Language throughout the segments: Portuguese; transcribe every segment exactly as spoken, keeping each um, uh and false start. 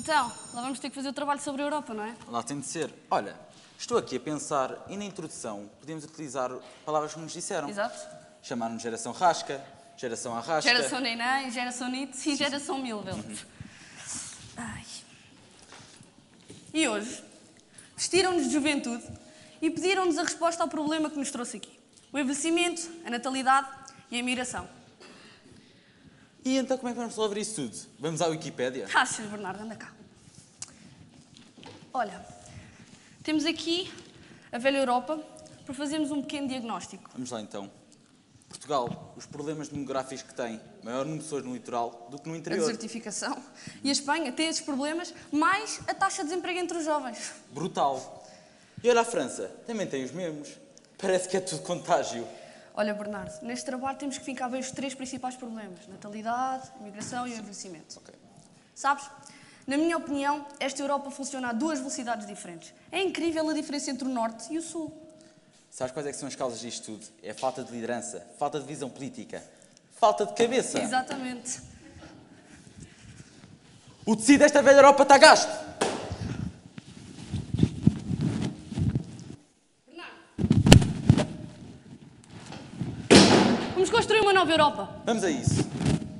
Então, lá vamos ter que fazer o trabalho sobre a Europa, não é? Lá tem de ser. Olha, estou aqui a pensar e na introdução podemos utilizar palavras que nos disseram. Exato. Chamar-nos geração rasca, geração arrasca. Geração Neném, geração Nietzsche e geração Milveld. Uhum. Ai. E hoje, vestiram-nos de juventude e pediram-nos a resposta ao problema que nos trouxe aqui. O envelhecimento, a natalidade e a imigração. E então como é que vamos resolver isso tudo? Vamos à Wikipédia? Achas, Bernardo, anda cá. Olha, temos aqui a velha Europa para fazermos um pequeno diagnóstico. Vamos lá então. Portugal, os problemas demográficos que tem, maior número de pessoas no litoral do que no interior. A desertificação. E a Espanha tem esses problemas, mais a taxa de desemprego entre os jovens. Brutal. E olha a França, também tem os mesmos. Parece que é tudo contágio. Olha, Bernardo, neste trabalho temos que fincar bem os três principais problemas. Natalidade, imigração e o envelhecimento. Okay. Sabes? Na minha opinião, esta Europa funciona a duas velocidades diferentes. É incrível a diferença entre o Norte e o Sul. Sabes quais é que são as causas disto tudo? É a falta de liderança, falta de visão política, falta de cabeça. Exatamente. O tecido desta velha Europa está gasto. Bernardo. Vamos construir uma nova Europa. Vamos a isso.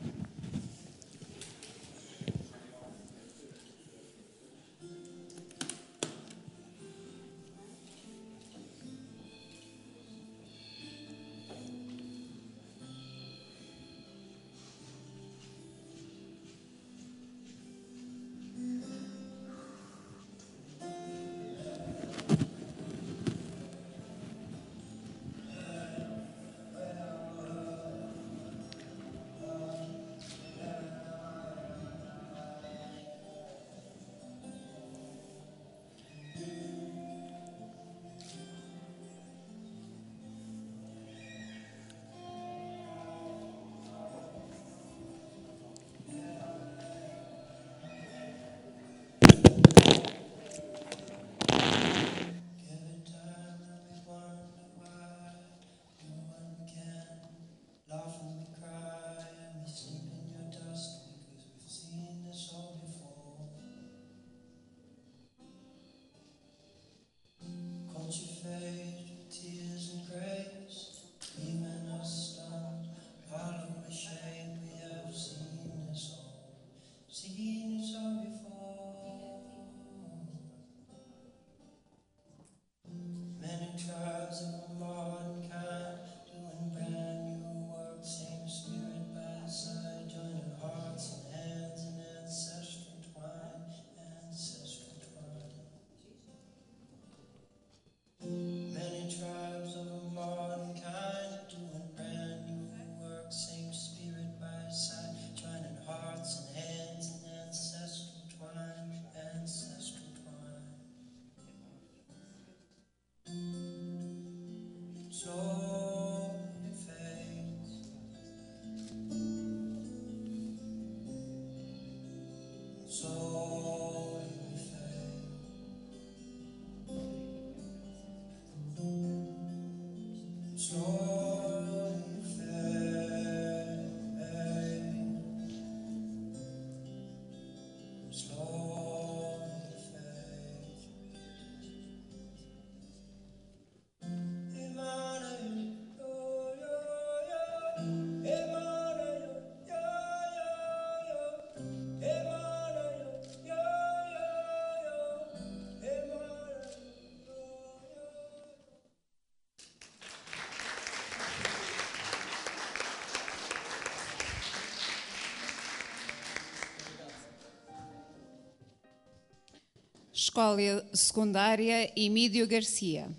Escola Secundária Emílio Garcia.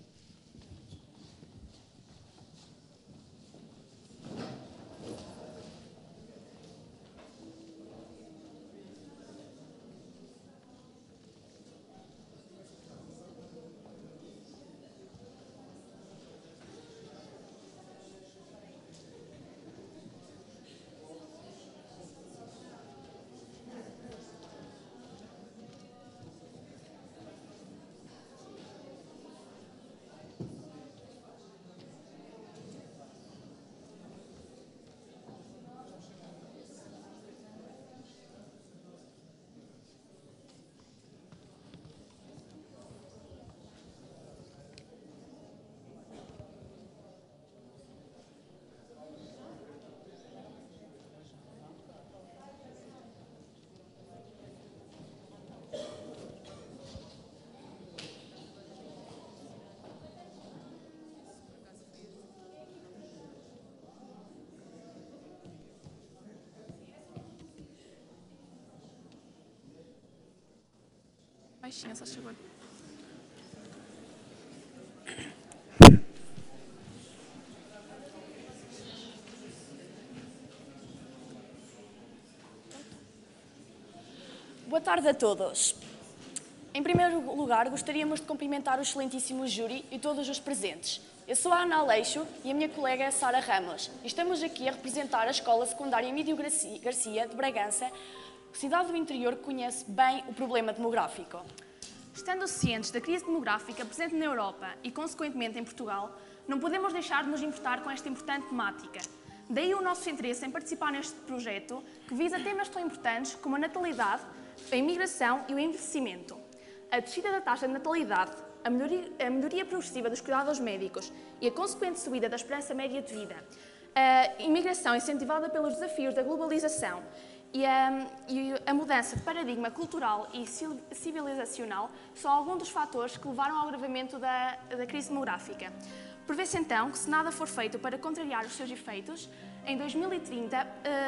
baixinho, só chegou. Boa tarde a todos. Em primeiro lugar, gostaríamos de cumprimentar o excelentíssimo júri e todos os presentes. Eu sou a Ana Aleixo e a minha colega é a Sara Ramos. E estamos aqui a representar a Escola Secundária Emílio Garcia, de Bragança, cidade do interior que conhece bem o problema demográfico. Estando cientes da crise demográfica presente na Europa e, consequentemente, em Portugal, não podemos deixar de nos importar com esta importante temática. Daí o nosso interesse em participar neste projeto, que visa temas tão importantes como a natalidade, a imigração e o envelhecimento. A descida da taxa de natalidade, a melhoria, a melhoria progressiva dos cuidados médicos e a consequente subida da esperança média de vida, a imigração incentivada pelos desafios da globalização e a, e a mudança de paradigma cultural e civilizacional são alguns dos fatores que levaram ao agravamento da, da crise demográfica. Prevê-se então que, se nada for feito para contrariar os seus efeitos, em dois mil e trinta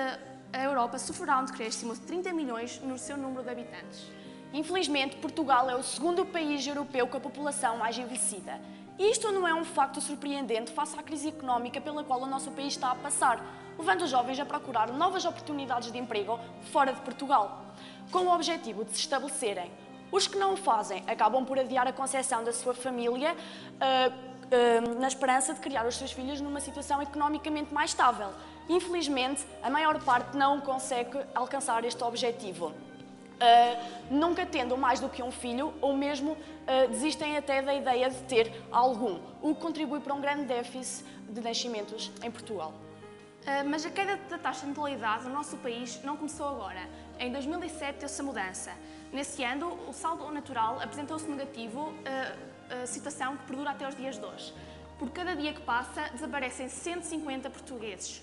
a Europa sofrerá um decréscimo de trinta milhões no seu número de habitantes. Infelizmente, Portugal é o segundo país europeu com a população mais envelhecida. E isto não é um facto surpreendente face à crise económica pela qual o nosso país está a passar, levando os jovens a procurar novas oportunidades de emprego fora de Portugal, com o objetivo de se estabelecerem. Os que não o fazem acabam por adiar a concepção da sua família uh, uh, na esperança de criar os seus filhos numa situação economicamente mais estável. Infelizmente, a maior parte não consegue alcançar este objetivo. Uh, nunca tendo mais do que um filho, ou mesmo uh, desistem até da ideia de ter algum, o que contribui para um grande déficit de nascimentos em Portugal. Uh, mas a queda da taxa de natalidade no nosso país não começou agora. Em dois mil e sete deu-se a mudança. Nesse ano, o saldo natural apresentou-se negativo, uh, uh, situação que perdura até os dias de hoje. Por cada dia que passa, desaparecem cento e cinquenta portugueses.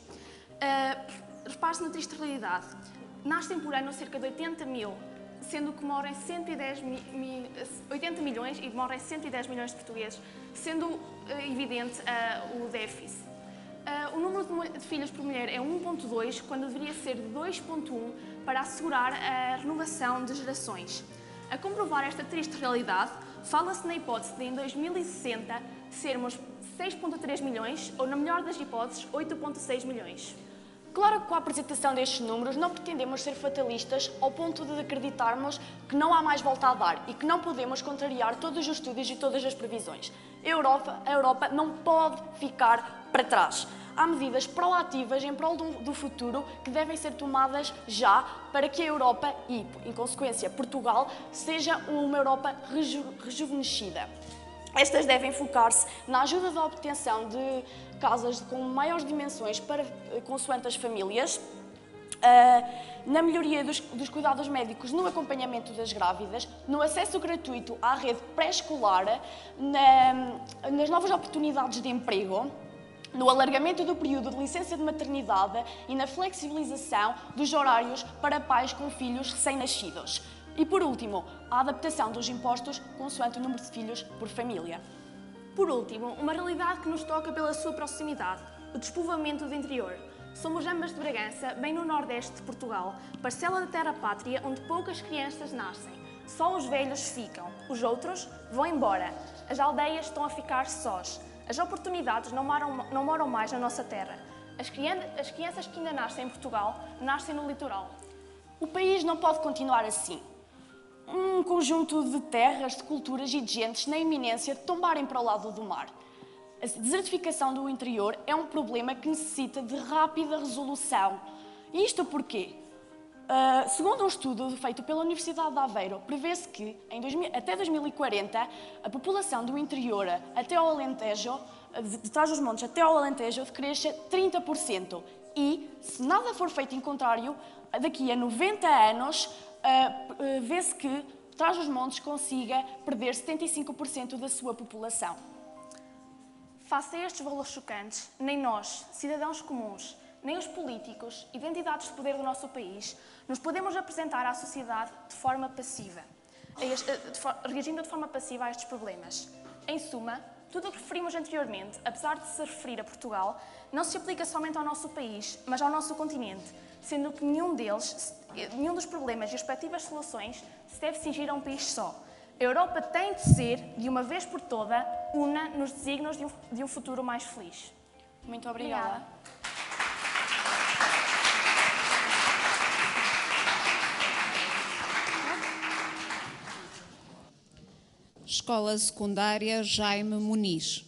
Uh, Repare-se na triste realidade. Nascem por ano cerca de oitenta mil, sendo que morrem cento e dez mi, mi, oitenta milhões e morrem cento e dez milhões de portugueses, sendo uh, evidente uh, o déficit. Uh, o número de, de filhos por mulher é um vírgula dois, quando deveria ser de dois vírgula um, para assegurar a renovação de gerações. A comprovar esta triste realidade, fala-se na hipótese de, em dois mil e sessenta, sermos seis vírgula três milhões ou, na melhor das hipóteses, oito vírgula seis milhões. Claro que com a apresentação destes números não pretendemos ser fatalistas ao ponto de acreditarmos que não há mais volta a dar e que não podemos contrariar todos os estudos e todas as previsões. A Europa, a Europa não pode ficar para trás. Há medidas proativas em prol do, do futuro que devem ser tomadas já para que a Europa e, em consequência, Portugal, seja uma Europa reju, rejuvenescida. Estas devem focar-se na ajuda da obtenção de casas com maiores dimensões para consoante as famílias, uh, na melhoria dos, dos cuidados médicos no acompanhamento das grávidas, no acesso gratuito à rede pré-escolar, na, nas novas oportunidades de emprego, no alargamento do período de licença de maternidade e na flexibilização dos horários para pais com filhos recém-nascidos. E, por último, a adaptação dos impostos consoante o número de filhos por família. Por último, uma realidade que nos toca pela sua proximidade, o despovoamento do interior. Somos ambas de Bragança, bem no nordeste de Portugal, parcela da terra-pátria onde poucas crianças nascem. Só os velhos ficam, os outros vão embora. As aldeias estão a ficar sós. As oportunidades não moram, não moram mais na nossa terra. As, crian- as crianças que ainda nascem em Portugal, nascem no litoral. O país não pode continuar assim. Um conjunto de terras, de culturas e de gentes na iminência de tombarem para o lado do mar. A desertificação do interior é um problema que necessita de rápida resolução. E isto porquê? Uh, segundo um estudo feito pela Universidade de Aveiro, prevê-se que em dois mil, até dois mil e quarenta a população do interior até ao Alentejo, de, de Trás-os-Montes até ao Alentejo, decresça trinta por cento. E, se nada for feito em contrário, daqui a noventa anos, uh, uh, vê-se que Trás-os-Montes consiga perder setenta e cinco por cento da sua população. Face a estes valores chocantes, nem nós, cidadãos comuns, nem os políticos, identidades de poder do nosso país, nos podemos apresentar à sociedade de forma passiva, reagindo de forma passiva a estes problemas. Em suma, tudo o que referimos anteriormente, apesar de se referir a Portugal, não se aplica somente ao nosso país, mas ao nosso continente, sendo que nenhum deles, nenhum dos problemas e respectivas soluções se deve cingir a um país só. A Europa tem de ser, de uma vez por toda, una nos desígnios de um, de um futuro mais feliz. Muito obrigada. Obrigada. Escola Secundária Jaime Muniz.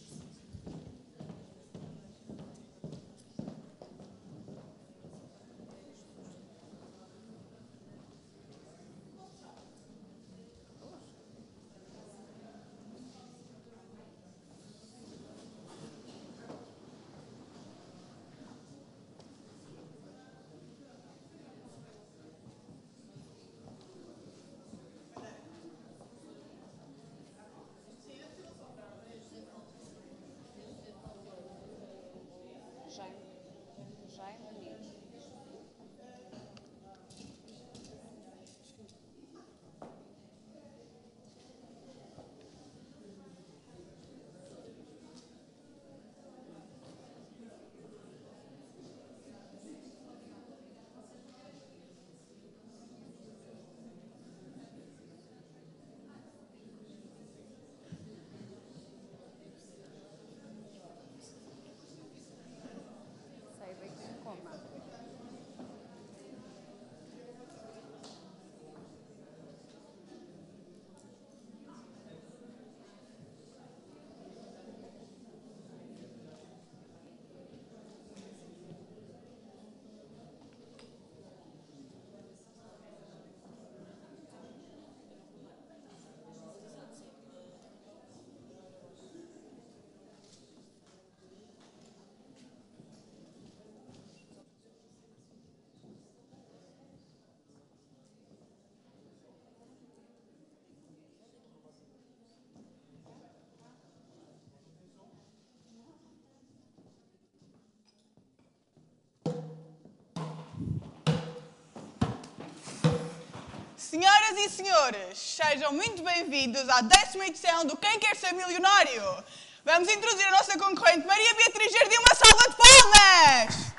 Senhoras e senhores, sejam muito bem-vindos à décima edição do Quem Quer Ser Milionário. Vamos introduzir a nossa concorrente Maria Beatriz Jardim. Uma salva de palmas!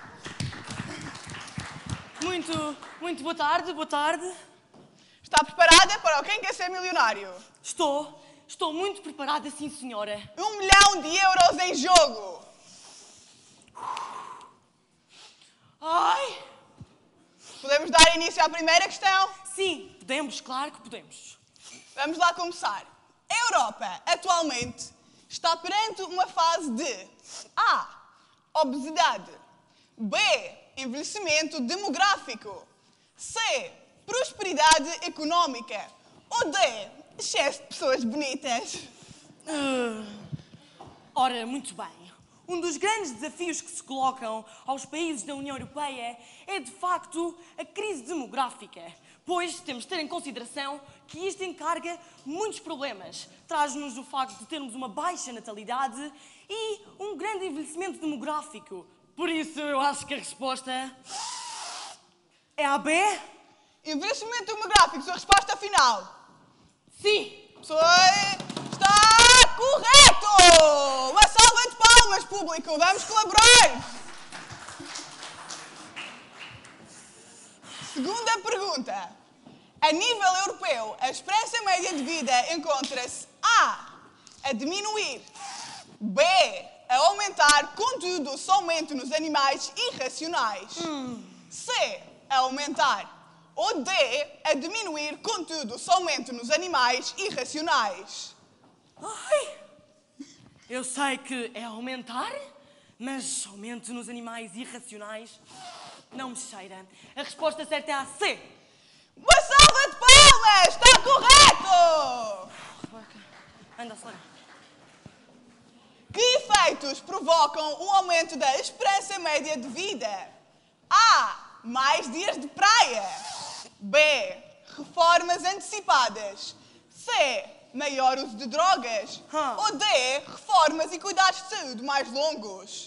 Muito, muito boa tarde, boa tarde. Está preparada para o Quem Quer Ser Milionário? Estou, estou muito preparada, sim, senhora. Um milhão de euros em jogo. Ai! Podemos dar início à primeira questão? Sim, podemos, claro que podemos. Vamos lá começar. A Europa, atualmente, está perante uma fase de A. Obesidade. B. Envelhecimento demográfico. C. Prosperidade económica. Ou D. Excesso de pessoas bonitas. Uh, ora, muito bem. Um dos grandes desafios que se colocam aos países da União Europeia é, de facto, a crise demográfica. Pois temos de ter em consideração que isto encarga muitos problemas. Traz-nos o facto de termos uma baixa natalidade e um grande envelhecimento demográfico. Por isso, eu acho que a resposta é a B. Envelhecimento demográfico, sua resposta final. Sim. Pessoa está correto! Uma salva de palmas, público. Vamos colaborar. Segunda pergunta. A nível europeu, a esperança média de vida encontra-se A. A diminuir. B. A aumentar, contudo, somente nos animais irracionais. Hum. C. A aumentar. Ou D. A diminuir, contudo, somente nos animais irracionais. Ai! Eu sei que é aumentar, mas somente nos animais irracionais não me cheira. A resposta certa é a C. Uma salva de palmas! Está correto! Anda, acelera. Que efeitos provocam um aumento da esperança média de vida? A. Mais dias de praia. B. Reformas antecipadas. C. Maior uso de drogas. Huh. Ou D. Reformas e cuidados de saúde mais longos.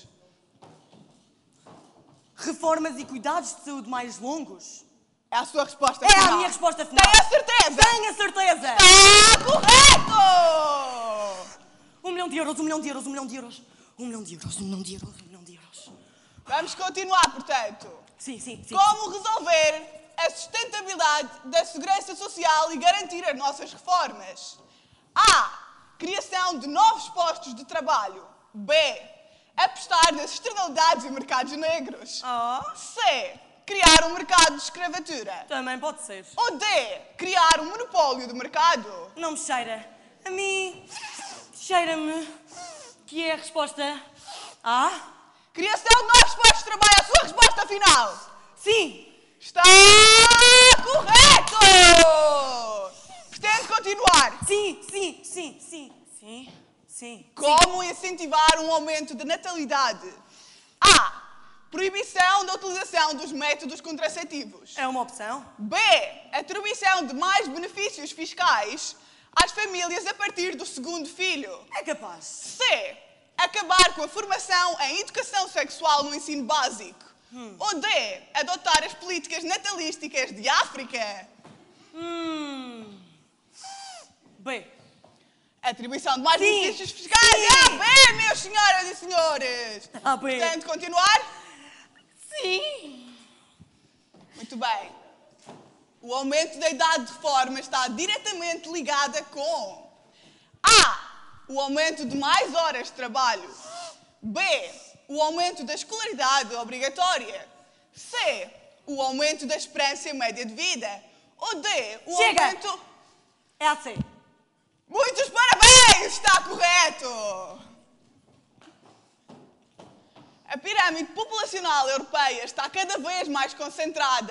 Reformas e cuidados de saúde mais longos? É a sua resposta É final. a minha resposta final. Tem a certeza? Tenho a certeza! Está correto! Um milhão de euros, um milhão de euros, um milhão de euros. Um milhão de euros, um milhão de euros, um milhão de euros. Vamos continuar, portanto. Sim, sim, sim. Como resolver a sustentabilidade da segurança social e garantir as nossas reformas? A. Criação de novos postos de trabalho. B. Apostar nas externalidades e mercados negros. Oh, C. Criar um mercado de escravatura. também pode ser. Ou D. Criar um monopólio do mercado. Não me cheira. A mim, cheira-me que é a resposta A. Criação de novos postos de trabalho. A sua resposta final. Sim. Está correto! Pretende continuar? Sim, sim, sim, sim, sim, sim. Como incentivar um aumento da natalidade? A. Proibição da utilização dos métodos contraceptivos. É uma opção. B. Atribuição de mais benefícios fiscais às famílias a partir do segundo filho. É capaz. C. Acabar com a formação em educação sexual no ensino básico. Hum. Ou D. Adotar as políticas natalísticas de África. Hum. B. Atribuição de mais Sim. benefícios fiscais. Sim. É a B, meus senhoras e senhores. A B. Pretende continuar? Sim. Muito bem. O aumento da idade de reforma está diretamente ligada com A. O aumento de mais horas de trabalho. B. O aumento da escolaridade obrigatória. C. O aumento da esperança média de vida. Ou D. O Chega. aumento... É a C. Muitos parabéns! Está correto! A pirâmide populacional europeia está cada vez mais concentrada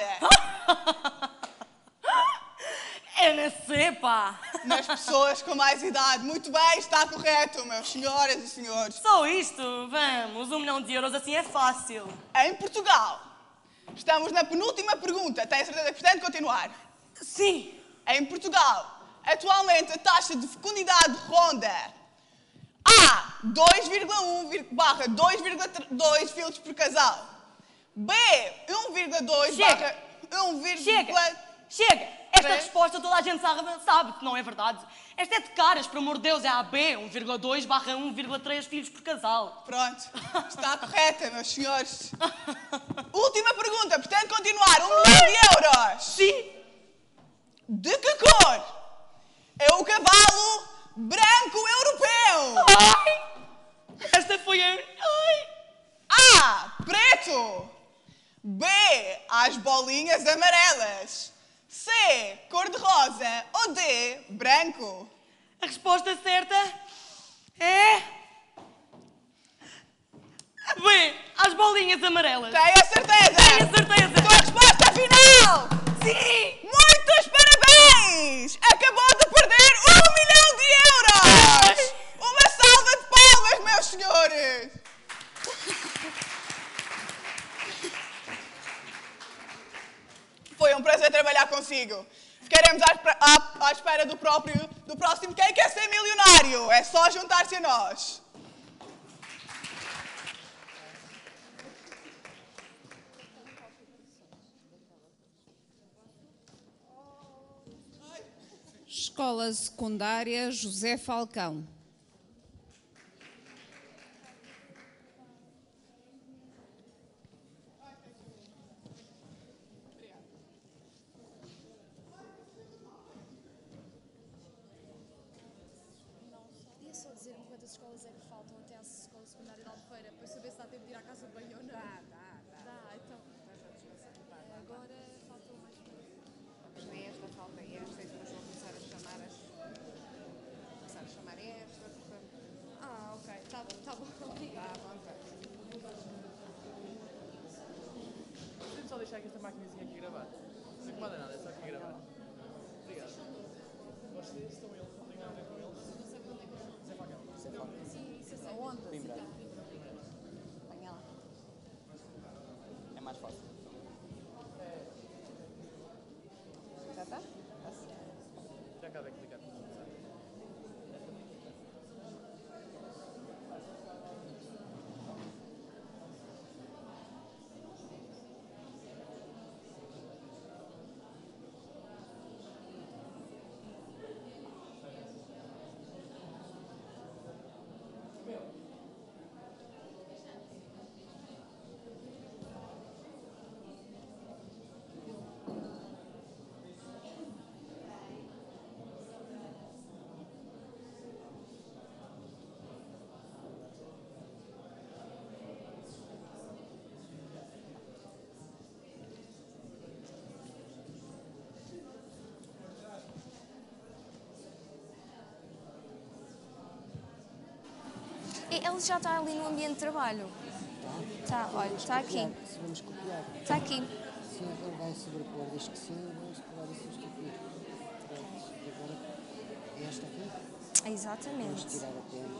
É na C, pá. nas pessoas com mais idade. Muito bem, está correto, meus senhoras e senhores. Só isto? Vamos, um milhão de euros assim é fácil. Em Portugal, estamos na penúltima pergunta. Tem certeza que pretende continuar? Sim. Em Portugal, atualmente a taxa de fecundidade ronda A. dois vírgula um barra dois vírgula dois filhos por casal. B. um vírgula dois barra um vírgula... Chega. Chega. Esta Três. resposta toda a gente sabe, sabe que não é verdade. Esta é de caras, por amor de Deus, é a B, um vírgula dois barra um vírgula três filhos por casal. Pronto, está correta, meus senhores. Última pergunta, pretende continuar? Um milhão de euros. Sim. De que cor é o cavalo branco europeu? Ai! Esta foi a... Ai! A. Preto. B. As bolinhas amarelas. C. Cor-de-rosa. Ou D. Branco. A resposta certa é... B, as bolinhas amarelas. Tem a certeza? Tenho a certeza. Sua resposta final. Sim! Muitos parabéns! Acabou de perder um milhão de euros! Uma salva de palmas, meus senhores! Foi um prazer trabalhar consigo. Ficaremos à, espera- à- à espera do, próprio, do próximo Quem Quer Ser Milionário. É só juntar-se a nós. Escola Secundária José Falcão. Podia só dizer-me quantas escolas é que faltam até à escola secundária de Albufeira, para saber se dá tempo de ir à casa de banho ou não? Dá, dá, dá. Dá, então. Agora faltam mais Falta esta, falta esta, e depois vou começar a chamar as... começar a chamar esta, portanto... Ah, ok. Tá bom, tá bom. Obrigada. Dá à vontade. Podemos só deixar aqui esta maquinazinha aqui gravar. Não incomoda nada, é só aqui gravar. Obrigado. Vocês estão eles, não têm nada a ver com eles? Zé Facão. Zé Facão. Sim, isso é sério. Aonde? Coimbra. Venha lá. É mais fácil. Já está? Já acabei de clicar. Ele já está ali no ambiente de trabalho. Está, olha, está aqui. Se vamos copiar. Está aqui. Sim, ele vai sobrepor. Diz que sim, vamos colar e substituir. Pronto. E agora é esta aqui? Exatamente. Vamos tirar a pena.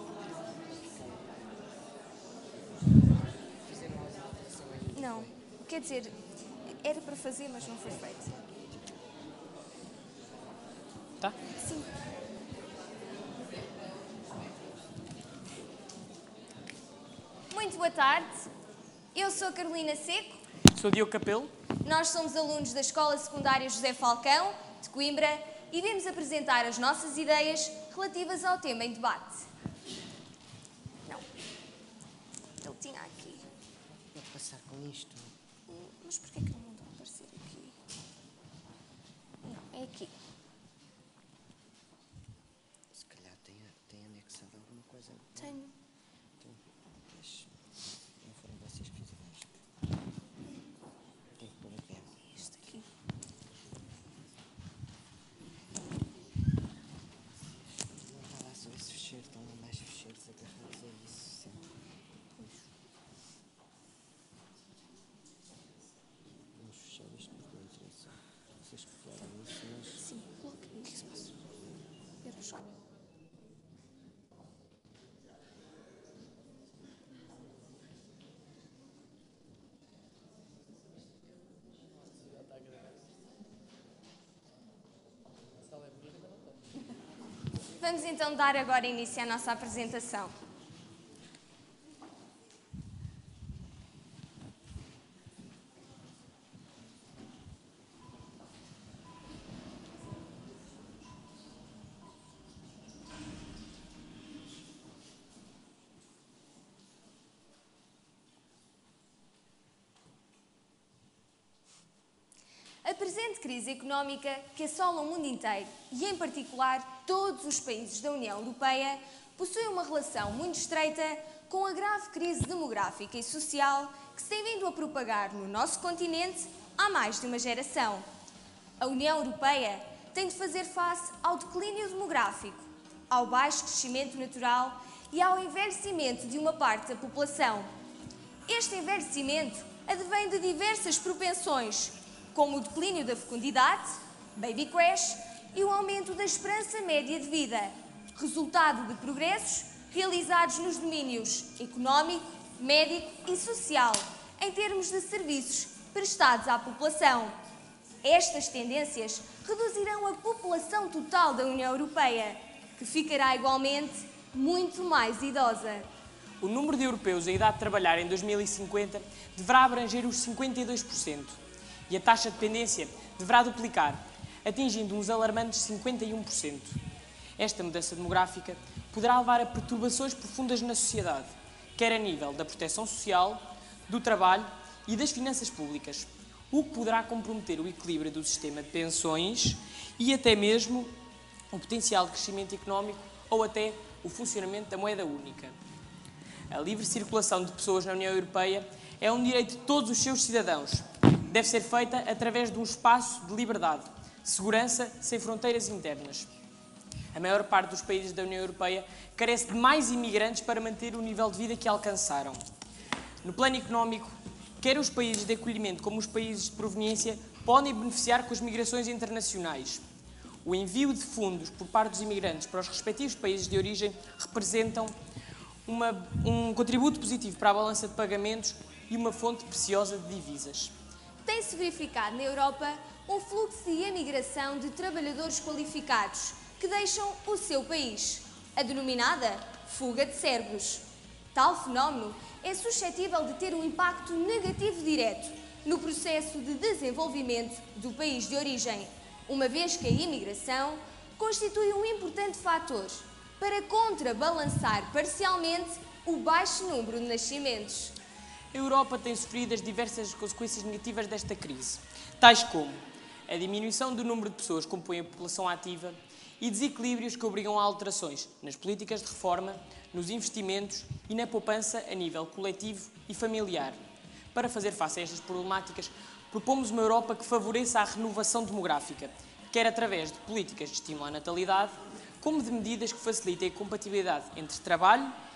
Não, quer dizer, era para fazer, mas não foi feito. Tá? Sim. Muito boa tarde. Eu sou a Carolina Seco. Sou Diogo Capelo. Nós somos alunos da Escola Secundária José Falcão, de Coimbra, e vimos apresentar as nossas ideias relativas ao tema em debate. Não. Ele tinha aqui. Pode passar com isto. Mas porquê que ele não está a aparecer aqui? Não, é aqui. Se calhar tem, tem anexado alguma coisa. Tenho. Então, deixa. Não foram vocês que fizeram isto. Tem que pôr a pena. Este aqui. Não está lá só esse fecheiro, estão lá mais fecheiros agarrados a isso sempre. Pois. Vamos fechar isto porque não interessa. Vocês copiaram isso, mas... Sim, coloque. O que se passa? Era só. Vamos então dar agora início à nossa apresentação. A presente crise económica que assola o mundo inteiro e, em particular, todos os países da União Europeia, possui uma relação muito estreita com a grave crise demográfica e social que se tem vindo a propagar no nosso continente há mais de uma geração. A União Europeia tem de fazer face ao declínio demográfico, ao baixo crescimento natural e ao envelhecimento de uma parte da população. Este envelhecimento advém de diversas propensões, como o declínio da fecundidade, baby crash e o aumento da esperança média de vida, resultado de progressos realizados nos domínios económico, médico e social, em termos de serviços prestados à população. Estas tendências reduzirão a população total da União Europeia, que ficará igualmente muito mais idosa. O número de europeus em idade de trabalhar em dois mil e cinquenta deverá abranger os cinquenta e dois por cento. E a taxa de dependência deverá duplicar, atingindo uns alarmantes cinquenta e um por cento. Esta mudança demográfica poderá levar a perturbações profundas na sociedade, quer a nível da proteção social, do trabalho e das finanças públicas, o que poderá comprometer o equilíbrio do sistema de pensões e até mesmo o potencial de crescimento económico ou até o funcionamento da moeda única. A livre circulação de pessoas na União Europeia é um direito de todos os seus cidadãos. Deve ser feita através de um espaço de liberdade, segurança sem fronteiras internas. A maior parte dos países da União Europeia carece de mais imigrantes para manter o nível de vida que alcançaram. No plano económico, quer os países de acolhimento como os países de proveniência podem beneficiar com as migrações internacionais. O envio de fundos por parte dos imigrantes para os respectivos países de origem representam uma, um contributo positivo para a balança de pagamentos e uma fonte preciosa de divisas. Tem-se verificado na Europa um fluxo de emigração de trabalhadores qualificados que deixam o seu país, a denominada fuga de cérebros. Tal fenómeno é suscetível de ter um impacto negativo direto no processo de desenvolvimento do país de origem, uma vez que a imigração constitui um importante fator para contrabalançar parcialmente o baixo número de nascimentos. A Europa tem sofrido as diversas consequências negativas desta crise, tais como a diminuição do número de pessoas que compõem a população ativa e desequilíbrios que obrigam a alterações nas políticas de reforma, nos investimentos e na poupança a nível coletivo e familiar. Para fazer face a estas problemáticas, propomos uma Europa que favoreça a renovação demográfica, quer através de políticas de estímulo à natalidade, como de medidas que facilitem a compatibilidade entre trabalho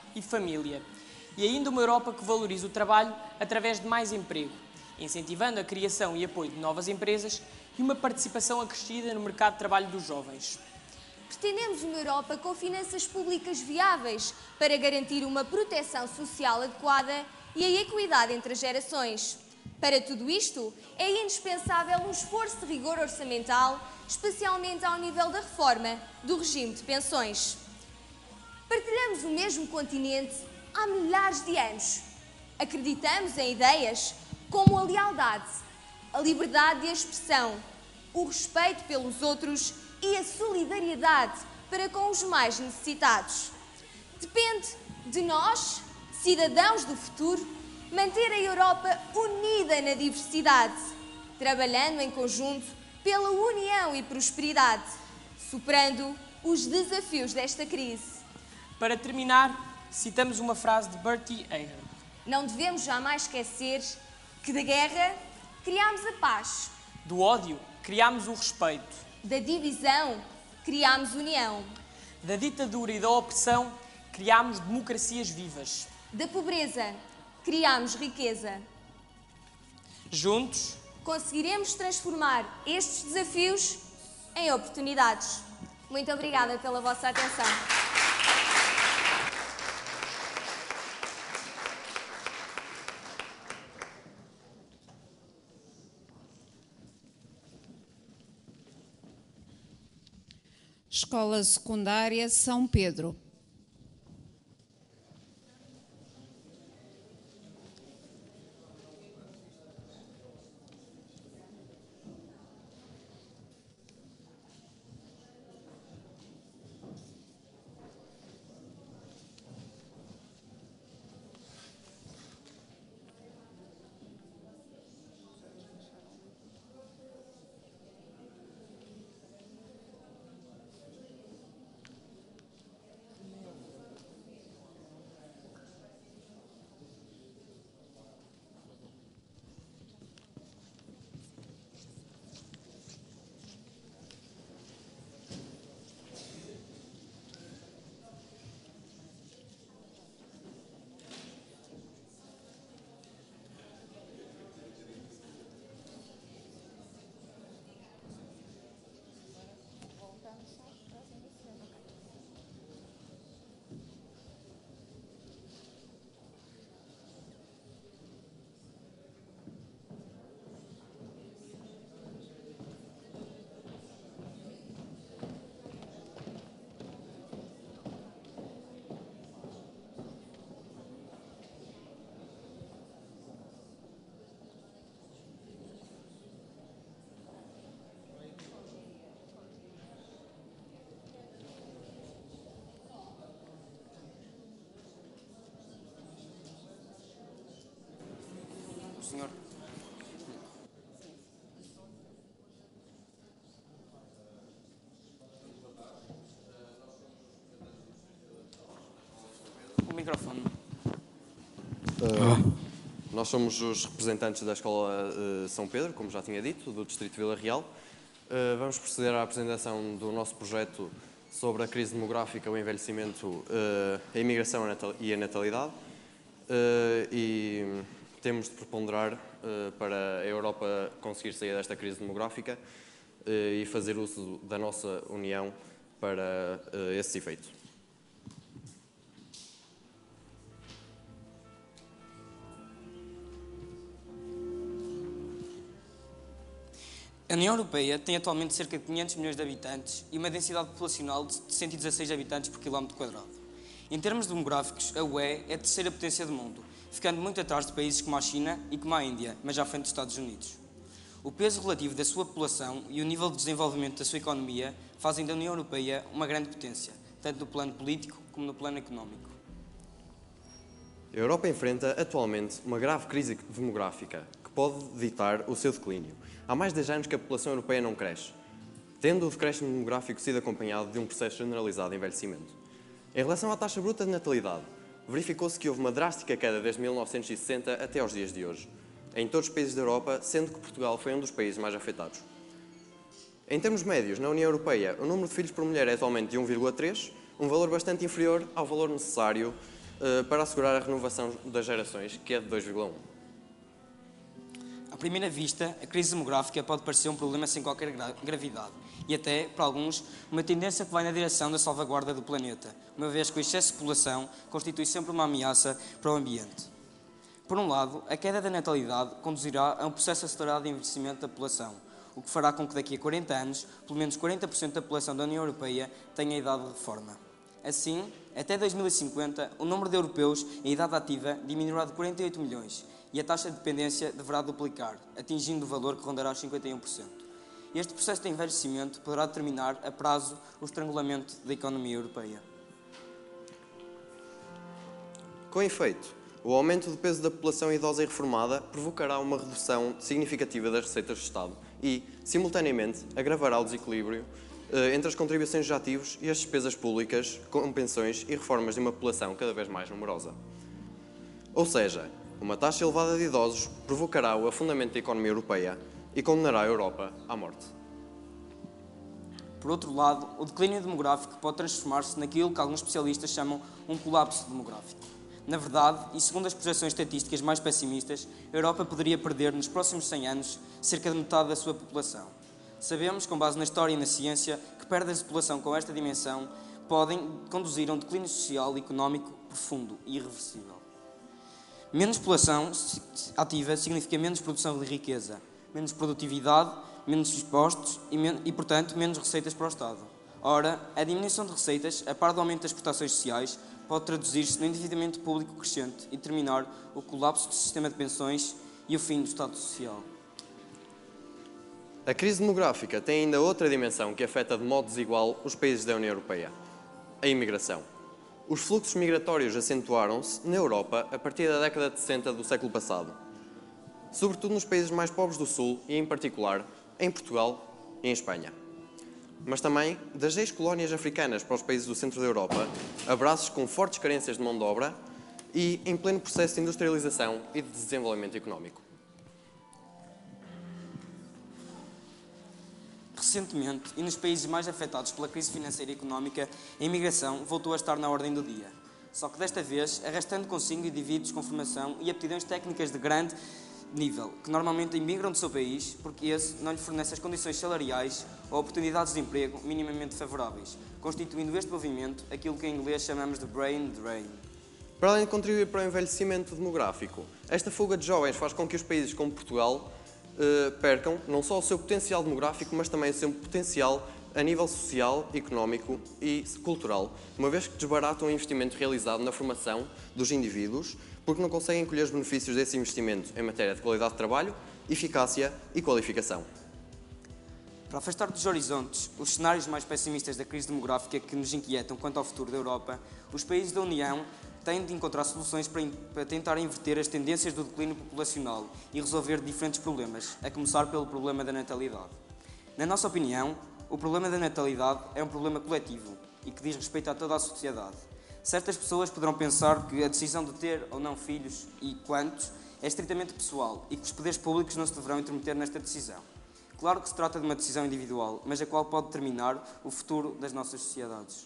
e família. E ainda uma Europa que valoriza o trabalho através de mais emprego, incentivando a criação e apoio de novas empresas e uma participação acrescida no mercado de trabalho dos jovens. Pretendemos uma Europa com finanças públicas viáveis para garantir uma proteção social adequada e a equidade entre as gerações. Para tudo isto, é indispensável um esforço de rigor orçamental, especialmente ao nível da reforma do regime de pensões. Partilhamos o mesmo continente há milhares de anos. Acreditamos em ideias como a lealdade, a liberdade de expressão, o respeito pelos outros e a solidariedade para com os mais necessitados. Depende de nós, cidadãos do futuro, manter a Europa unida na diversidade, trabalhando em conjunto pela união e prosperidade, superando os desafios desta crise. Para terminar, citamos uma frase de Bertie Ahern. Não devemos jamais esquecer que da guerra criámos a paz. Do ódio, criámos o respeito. Da divisão, criámos união. Da ditadura e da opressão, criámos democracias vivas. Da pobreza, criámos riqueza. Juntos, conseguiremos transformar estes desafios em oportunidades. Muito obrigada pela vossa atenção. Escola Secundária São Pedro. Senhor. O microfone. Uh, nós somos os representantes da Escola uh, São Pedro, como já tinha dito, do Distrito de Vila Real. Uh, vamos proceder à apresentação do nosso projeto sobre a crise demográfica, o envelhecimento, uh, a imigração e a natalidade. Uh, e temos de preponderar uh, para a Europa conseguir sair desta crise demográfica uh, e fazer uso da nossa União para uh, esse efeito. A União Europeia tem atualmente cerca de quinhentos milhões de habitantes e uma densidade populacional de cento e dezasseis habitantes por quilómetro quadrado. Em termos demográficos, a U E é a terceira potência do mundo, ficando muito atrás de países como a China e como a Índia, mas à frente dos Estados Unidos. O peso relativo da sua população e o nível de desenvolvimento da sua economia fazem da União Europeia uma grande potência, tanto no plano político como no plano económico. A Europa enfrenta atualmente uma grave crise demográfica que pode ditar o seu declínio. Há mais de dez anos que a população europeia não cresce, tendo o decréscimo demográfico sido acompanhado de um processo generalizado de envelhecimento. Em relação à taxa bruta de natalidade, verificou-se que houve uma drástica queda desde mil novecentos e sessenta até aos dias de hoje, em todos os países da Europa, sendo que Portugal foi um dos países mais afetados. Em termos médios, na União Europeia, o número de filhos por mulher é atualmente de um vírgula três, um valor bastante inferior ao valor necessário uh, para assegurar a renovação das gerações, que é de dois vírgula um. À primeira vista, a crise demográfica pode parecer um problema sem qualquer gra gravidade e até, para alguns, uma tendência que vai na direção da salvaguarda do planeta, uma vez que o excesso de população constitui sempre uma ameaça para o ambiente. Por um lado, a queda da natalidade conduzirá a um processo acelerado de envelhecimento da população, o que fará com que daqui a quarenta anos, pelo menos quarenta por cento da população da União Europeia tenha idade de reforma. Assim, até dois mil e cinquenta, o número de europeus em idade ativa diminuirá de quarenta e oito milhões e a taxa de dependência deverá duplicar, atingindo o valor que rondará os cinquenta e um por cento. Este processo de envelhecimento poderá determinar a prazo o estrangulamento da economia europeia. Com efeito, o aumento do peso da população idosa e reformada provocará uma redução significativa das receitas do Estado e, simultaneamente, agravará o desequilíbrio eh, entre as contribuições de ativos e as despesas públicas, com pensões e reformas de uma população cada vez mais numerosa. Ou seja, uma taxa elevada de idosos provocará o afundamento da economia europeia e condenará a Europa à morte. Por outro lado, o declínio demográfico pode transformar-se naquilo que alguns especialistas chamam um colapso demográfico. Na verdade, e segundo as projeções estatísticas mais pessimistas, a Europa poderia perder nos próximos cem anos cerca de metade da sua população. Sabemos, com base na história e na ciência, que perdas de população com esta dimensão podem conduzir a um declínio social e económico profundo e irreversível. Menos população ativa significa menos produção de riqueza, menos produtividade, menos impostos e, e, portanto, menos receitas para o Estado. Ora, a diminuição de receitas, a par do aumento das prestações sociais, pode traduzir-se no endividamento público crescente e determinar o colapso do sistema de pensões e o fim do Estado Social. A crise demográfica tem ainda outra dimensão que afeta de modo desigual os países da União Europeia: a imigração. Os fluxos migratórios acentuaram-se na Europa a partir da década de sessenta do século passado, sobretudo nos países mais pobres do Sul e, em particular, em Portugal e em Espanha. Mas também das ex-colónias africanas para os países do centro da Europa, abraços com fortes carências de mão de obra e em pleno processo de industrialização e de desenvolvimento económico. Recentemente, e nos países mais afetados pela crise financeira e económica, a imigração voltou a estar na ordem do dia. Só que desta vez, arrastando consigo indivíduos com formação e aptidões técnicas de grande nível, que normalmente imigram do seu país porque esse não lhe fornece as condições salariais ou oportunidades de emprego minimamente favoráveis, constituindo este movimento aquilo que em inglês chamamos de brain drain. Para além de contribuir para o envelhecimento demográfico, esta fuga de jovens faz com que os países como Portugal eh, percam não só o seu potencial demográfico, mas também o seu potencial a nível social, económico e cultural, uma vez que desbaratam o investimento realizado na formação dos indivíduos, porque não conseguem colher os benefícios desse investimento em matéria de qualidade de trabalho, eficácia e qualificação. Para afastar dos horizontes os cenários mais pessimistas da crise demográfica que nos inquietam quanto ao futuro da Europa, os países da União têm de encontrar soluções para, para tentar inverter as tendências do declínio populacional e resolver diferentes problemas, a começar pelo problema da natalidade. Na nossa opinião, o problema da natalidade é um problema coletivo e que diz respeito a toda a sociedade. Certas pessoas poderão pensar que a decisão de ter ou não filhos e quantos é estritamente pessoal e que os poderes públicos não se deverão intermeter nesta decisão. Claro que se trata de uma decisão individual, mas a qual pode determinar o futuro das nossas sociedades.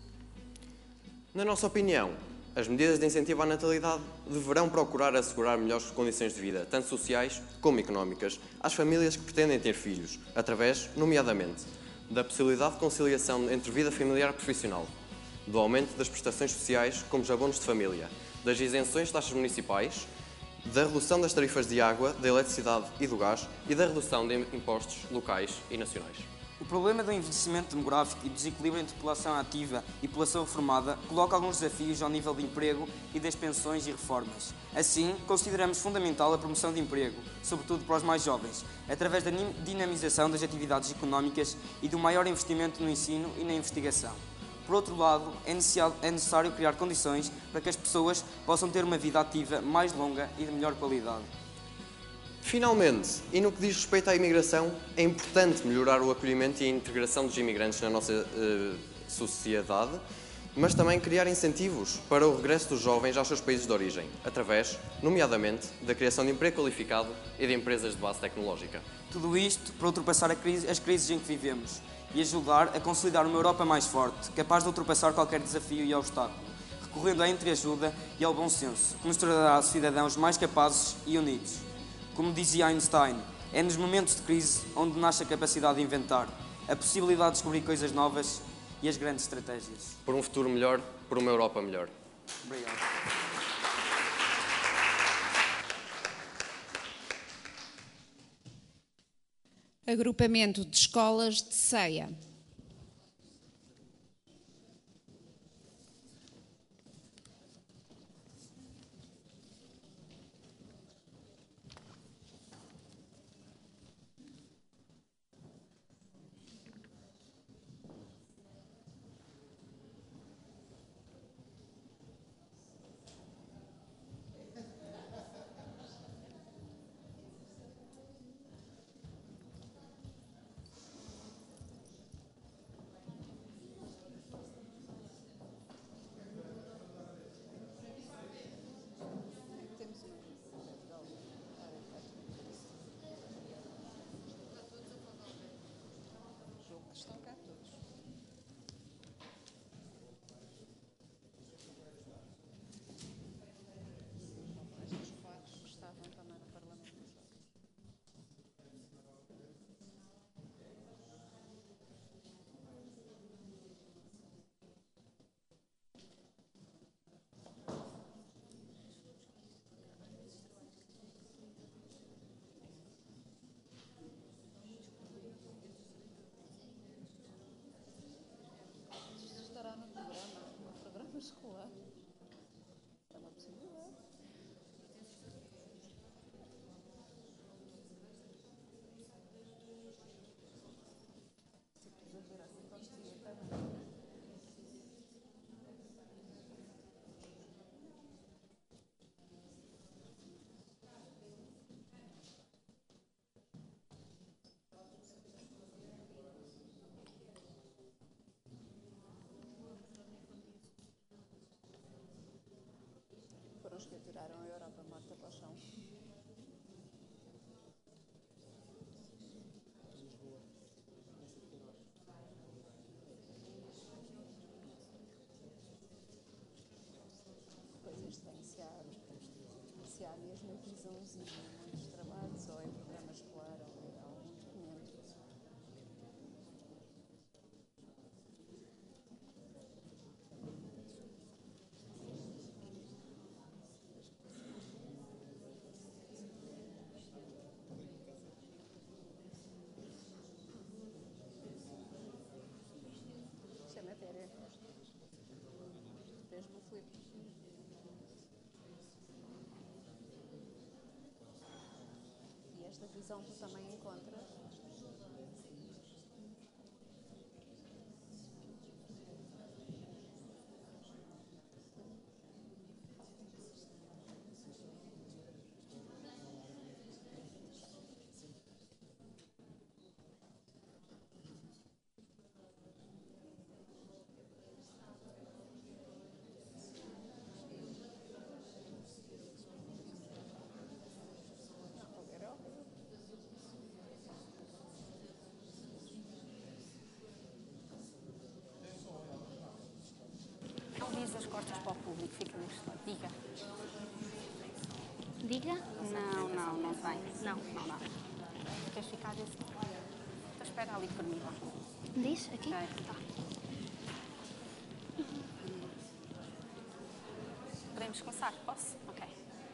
Na nossa opinião, as medidas de incentivo à natalidade deverão procurar assegurar melhores condições de vida, tanto sociais como económicas, às famílias que pretendem ter filhos, através, nomeadamente, da possibilidade de conciliação entre vida familiar e profissional, do aumento das prestações sociais, como os abonos de família, das isenções de taxas municipais, da redução das tarifas de água, da eletricidade e do gás e da redução de impostos locais e nacionais. O problema do envelhecimento demográfico e do desequilíbrio entre população ativa e população reformada coloca alguns desafios ao nível de emprego e das pensões e reformas. Assim, consideramos fundamental a promoção de emprego, sobretudo para os mais jovens, através da dinamização das atividades económicas e do maior investimento no ensino e na investigação. Por outro lado, é necessário criar condições para que as pessoas possam ter uma vida ativa mais longa e de melhor qualidade. Finalmente, e no que diz respeito à imigração, é importante melhorar o acolhimento e a integração dos imigrantes na nossa uh, sociedade, mas também criar incentivos para o regresso dos jovens aos seus países de origem, através, nomeadamente, da criação de emprego qualificado e de empresas de base tecnológica. Tudo isto para ultrapassar a crise, as crises em que vivemos e ajudar a consolidar uma Europa mais forte, capaz de ultrapassar qualquer desafio e obstáculo, recorrendo à entreajuda e ao bom senso, que nos tornará cidadãos mais capazes e unidos. Como dizia Einstein, é nos momentos de crise onde nasce a capacidade de inventar, a possibilidade de descobrir coisas novas e as grandes estratégias. Por um futuro melhor, por uma Europa melhor. Obrigado. Agrupamento de Escolas de Ceia. Estão cá todos. Estes quadros estavam também no Parlamento dos Jovens. Estará no programa, no programa escolar. É uma possibilidade. Se quiser ver assim, pode seguir também. Foram os que atiraram a Europa morta para o chão. Coisas têm se há, se há mesmo prisãozinho, muitos trabalhos, ou em programa escolar, ou em algum documento. Isso é matéria. Fez-me o flip. E esta visão tu também encontras? As costas para o público, fica neste lado. Diga. Diga? Não, não, não tem. Não. Não, não. Queres ficar desse lado? Então espera ali por mim. Diz? Aqui? Ok. Tá. Podemos começar? Posso? Ok.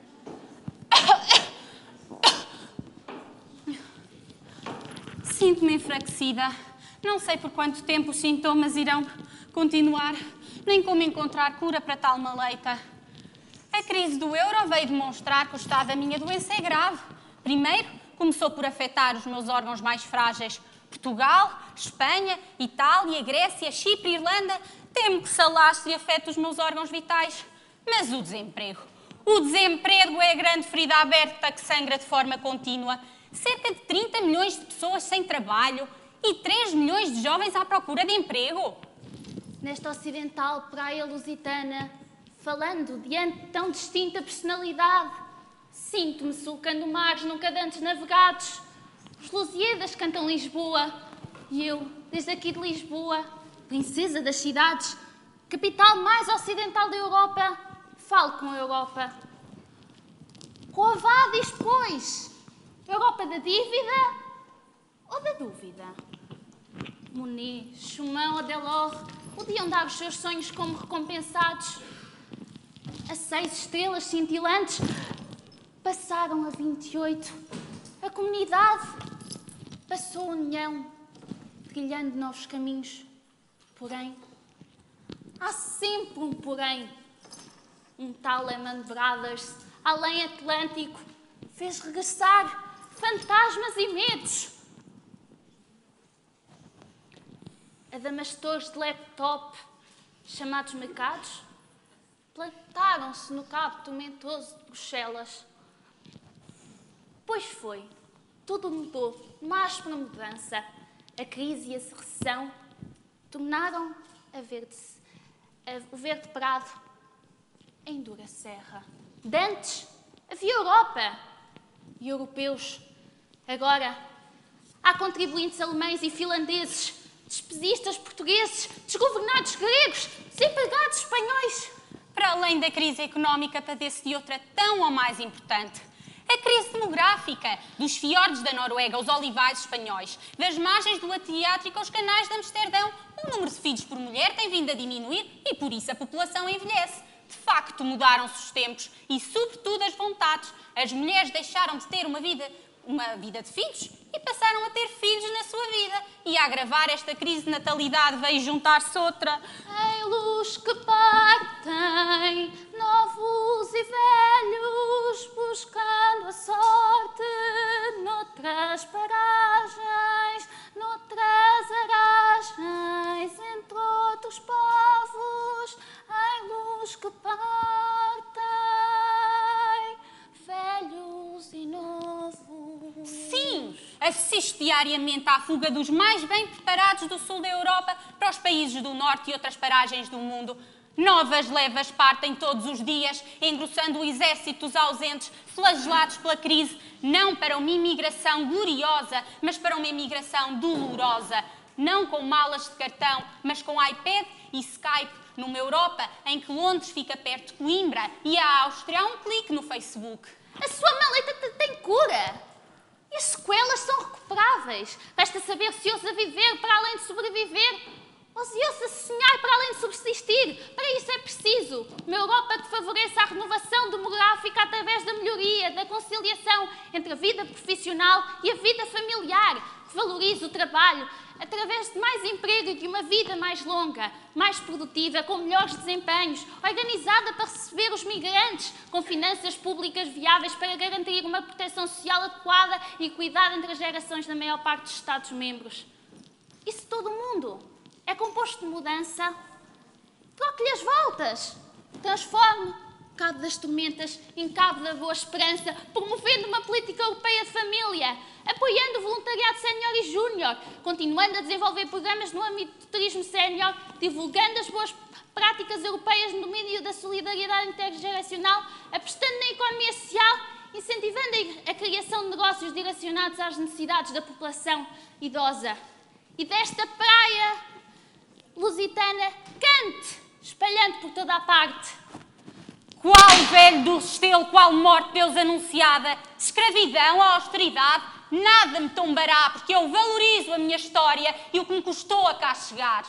Sinto-me enfraquecida. Não sei por quanto tempo os sintomas irão continuar, nem como encontrar cura para tal maleita. A crise do euro veio demonstrar que o estado da minha doença é grave. Primeiro, começou por afetar os meus órgãos mais frágeis. Portugal, Espanha, Itália, Grécia, Chipre, Irlanda. Temo que se alastre e afete os meus órgãos vitais. Mas o desemprego. O desemprego é a grande ferida aberta que sangra de forma contínua. Cerca de trinta milhões de pessoas sem trabalho e três milhões de jovens à procura de emprego. Nesta ocidental praia lusitana, falando diante de tão distinta personalidade, sinto-me sulcando mares nunca antes navegados. Os Lusíadas cantam Lisboa e eu, desde aqui de Lisboa, princesa das cidades, Capital mais ocidental da Europa, fale com a Europa. Quo vadis, pois? Europa da dívida ou da dúvida? Monet, Schumann ou Delors podiam dar os seus sonhos como recompensados. A seis estrelas cintilantes passaram a vinte e oito. A comunidade passou a união, trilhando novos caminhos. Porém, há sempre um porém. Um tal Lehman Brothers, além Atlântico, fez regressar fantasmas e medos. Adamastores de laptop, chamados mercados, plantaram-se no cabo tormentoso de Bruxelas. Pois foi, tudo mudou, mais para a mudança. A crise e a recessão tornaram a verde, a, o verde prado em dura serra. Dantes havia Europa e europeus. Agora há contribuintes alemães e finlandeses, despesistas portugueses, desgovernados gregos, desempregados espanhóis. Para além da crise económica, padece de outra tão ou mais importante. A crise demográfica, dos fiordes da Noruega aos olivais espanhóis, das margens do Adriático aos canais de Amsterdão, o número de filhos por mulher tem vindo a diminuir e por isso a população envelhece. De facto, mudaram-se os tempos e, sobretudo, as vontades. As mulheres deixaram de ter uma vida, uma vida de filhos e passaram a ter filhos na sua vida. E a agravar esta crise de natalidade veio juntar-se outra. Ei-los que partem, novos e velhos, buscando a sorte noutras paragens, noutras aragens, entre outros povos. Ei-los que partem, velhos e novos. Sim, assiste diariamente à fuga dos mais bem preparados do sul da Europa para os países do norte e outras paragens do mundo. Novas levas partem todos os dias, engrossando o exército dos ausentes, flagelados pela crise, não para uma imigração gloriosa, mas para uma imigração dolorosa. Não com malas de cartão, mas com iPad e Skype, numa Europa em que Londres fica perto de Coimbra e a Áustria há um clique no Facebook. A sua maleta tem cura. E as sequelas são recuperáveis. Resta saber se ousa viver para além de sobreviver ou se ousa sonhar para além de subsistir. Para isso é preciso uma Europa que favoreça a renovação demográfica através da melhoria, da conciliação entre a vida profissional e a vida familiar, que valorize o trabalho através de mais emprego e de uma vida mais longa, mais produtiva, com melhores desempenhos, organizada para receber os migrantes, com finanças públicas viáveis para garantir uma proteção social adequada e equidade entre as gerações na maior parte dos Estados-membros. E se todo o mundo é composto de mudança, troque-lhe as voltas, transforme o cabo das tormentas em cabo da boa esperança, promovendo uma política europeia de família, apoiando o voluntariado sénior e júnior, continuando a desenvolver programas no âmbito do turismo sénior, divulgando as boas práticas europeias no domínio da solidariedade intergeracional, apostando na economia social, incentivando a criação de negócios direcionados às necessidades da população idosa. E desta praia lusitana, cante, espalhando por toda a parte. Qual velho do estelo, qual morte Deus anunciada, de escravidão à austeridade, nada me tombará, porque eu valorizo a minha história e o que me custou a cá chegar.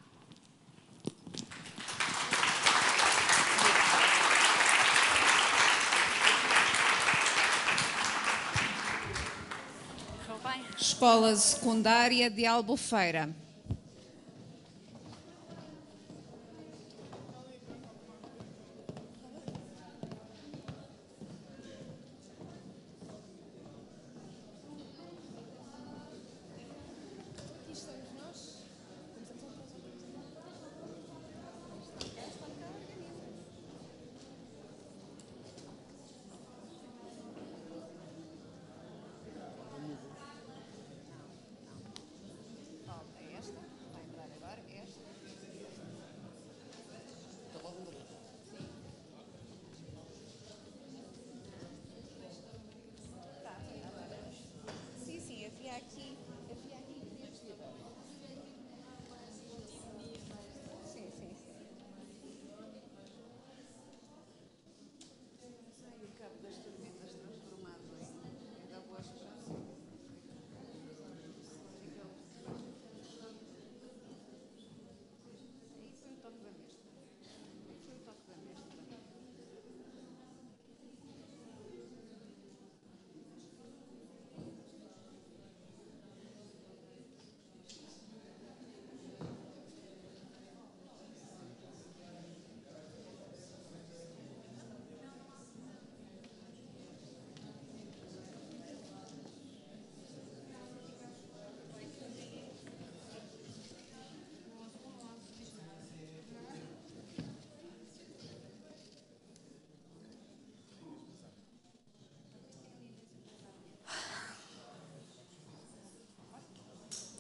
Escola Secundária de Albufeira.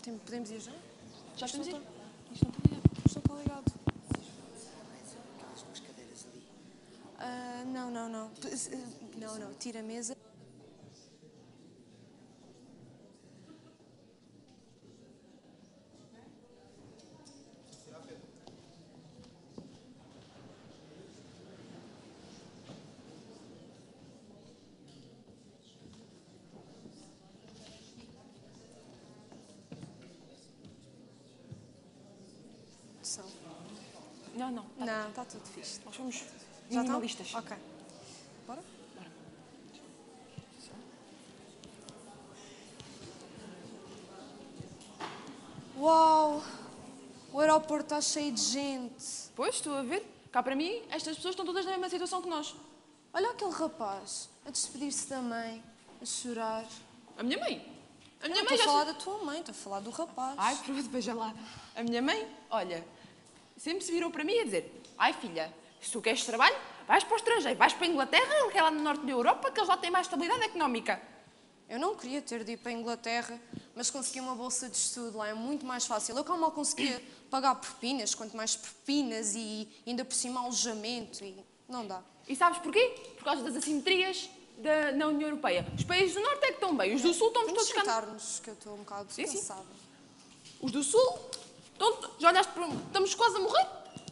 Tem- Podemos ir já? Já Isto podemos não ir? está- Isto não está ligado. Isto não está ligado. Aquelas com as cadeiras ali. Ah, não, não, não. P- s- eh, Não, não. Tira a mesa. São. Não, não. Não, está tudo fixe. Nós somos Já estão? minimalistas. Ok. Bora? Uau! O aeroporto está cheio de gente. Pois, estou a ver. Cá para mim, estas pessoas estão todas na mesma situação que nós. Olha aquele rapaz a despedir-se da mãe, a chorar. A minha mãe? A minha Não mãe estou já a falar se- da tua mãe, estou a falar do rapaz. Ai, pronto, veja lá. A minha mãe, olha, sempre se virou para mim a dizer: ai filha, se tu queres trabalho, vais para o estrangeiro, vais para a Inglaterra, que é lá no norte da Europa, que eles lá têm mais estabilidade económica. Eu não queria ter de ir para a Inglaterra, mas consegui uma bolsa de estudo lá, é muito mais fácil. Eu cá mal conseguia pagar propinas, quanto mais propinas e ainda por cima alojamento e não dá. E sabes porquê? Por causa das assimetrias da, na União Europeia. Os países do norte é que estão bem, os do sul estão Vamos todos cantos. sentar-nos, que eu estou um bocado Sim, sim. cansada. Os do sul, estão, já olhaste para um, estamos quase a morrer.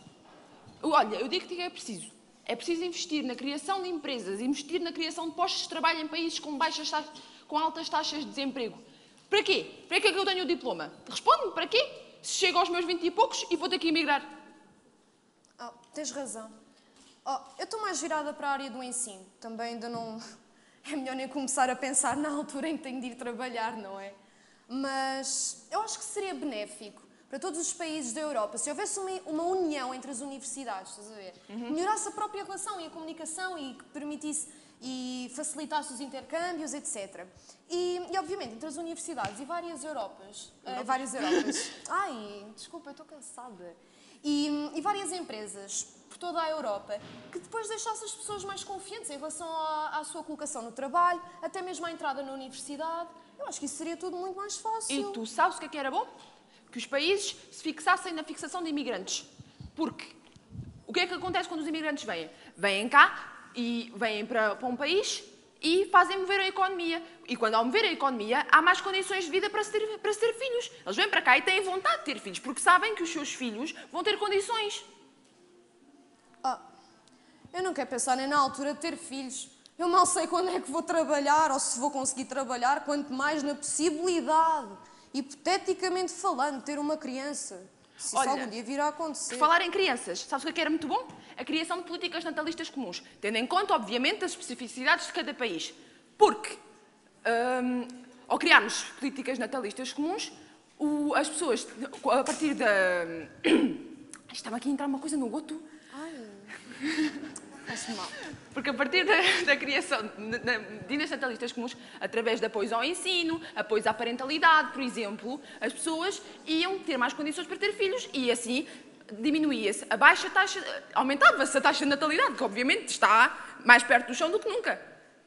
Olha, eu digo que é preciso. É preciso investir na criação de empresas, investir na criação de postos de trabalho em países com baixas taxas, com altas taxas de desemprego. Para quê? Para que é que eu tenho o diploma? Responde-me, para quê? Se chego aos meus vinte e poucos e vou ter que emigrar. Oh, tens razão. Oh, eu estou mais virada para a área do ensino. Também ainda não... É melhor nem começar a pensar na altura em que tenho de ir trabalhar, não é? Mas eu acho que seria benéfico para todos os países da Europa se houvesse uma, uma união entre as universidades, estás a ver? Uhum. Melhorasse a própria relação e a comunicação e que permitisse e facilitasse os intercâmbios, etcétera. E, e obviamente, entre as universidades e várias Europas... eh, várias Europas... Ai, desculpa, eu estou cansada. E, e várias empresas por toda a Europa que depois deixasse as pessoas mais confiantes em relação à, à sua colocação no trabalho, até mesmo à entrada na universidade. Eu acho que isso seria tudo muito mais fácil. E tu sabes o que é que era bom? Que os países se fixassem na fixação de imigrantes. Porque o que é que acontece quando os imigrantes vêm? Vêm cá e vêm para, para um país e fazem mover a economia. E quando ao mover a economia, há mais condições de vida para se, ter, para se ter filhos. Eles vêm para cá e têm vontade de ter filhos, porque sabem que os seus filhos vão ter condições. Ah, eu não quero pensar nem na altura de ter filhos. Eu mal sei quando é que vou trabalhar ou se vou conseguir trabalhar, quanto mais na possibilidade, hipoteticamente falando, ter uma criança. Se isso Olha, algum dia vir a acontecer. Por falar em crianças, sabes o que é que era muito bom? A criação de políticas natalistas comuns, tendo em conta, obviamente, as especificidades de cada país. Porque, hum, ao criarmos políticas natalistas comuns, o- as pessoas, a partir da... Estava aqui a entrar uma coisa no goto. Ai, faz mal. Porque a partir da, da criação de, de medidas natalistas comuns, através de apoios ao ensino, apoios à parentalidade, por exemplo, as pessoas iam ter mais condições para ter filhos e assim diminuía-se a baixa taxa, aumentava-se a taxa de natalidade, que obviamente está mais perto do chão do que nunca.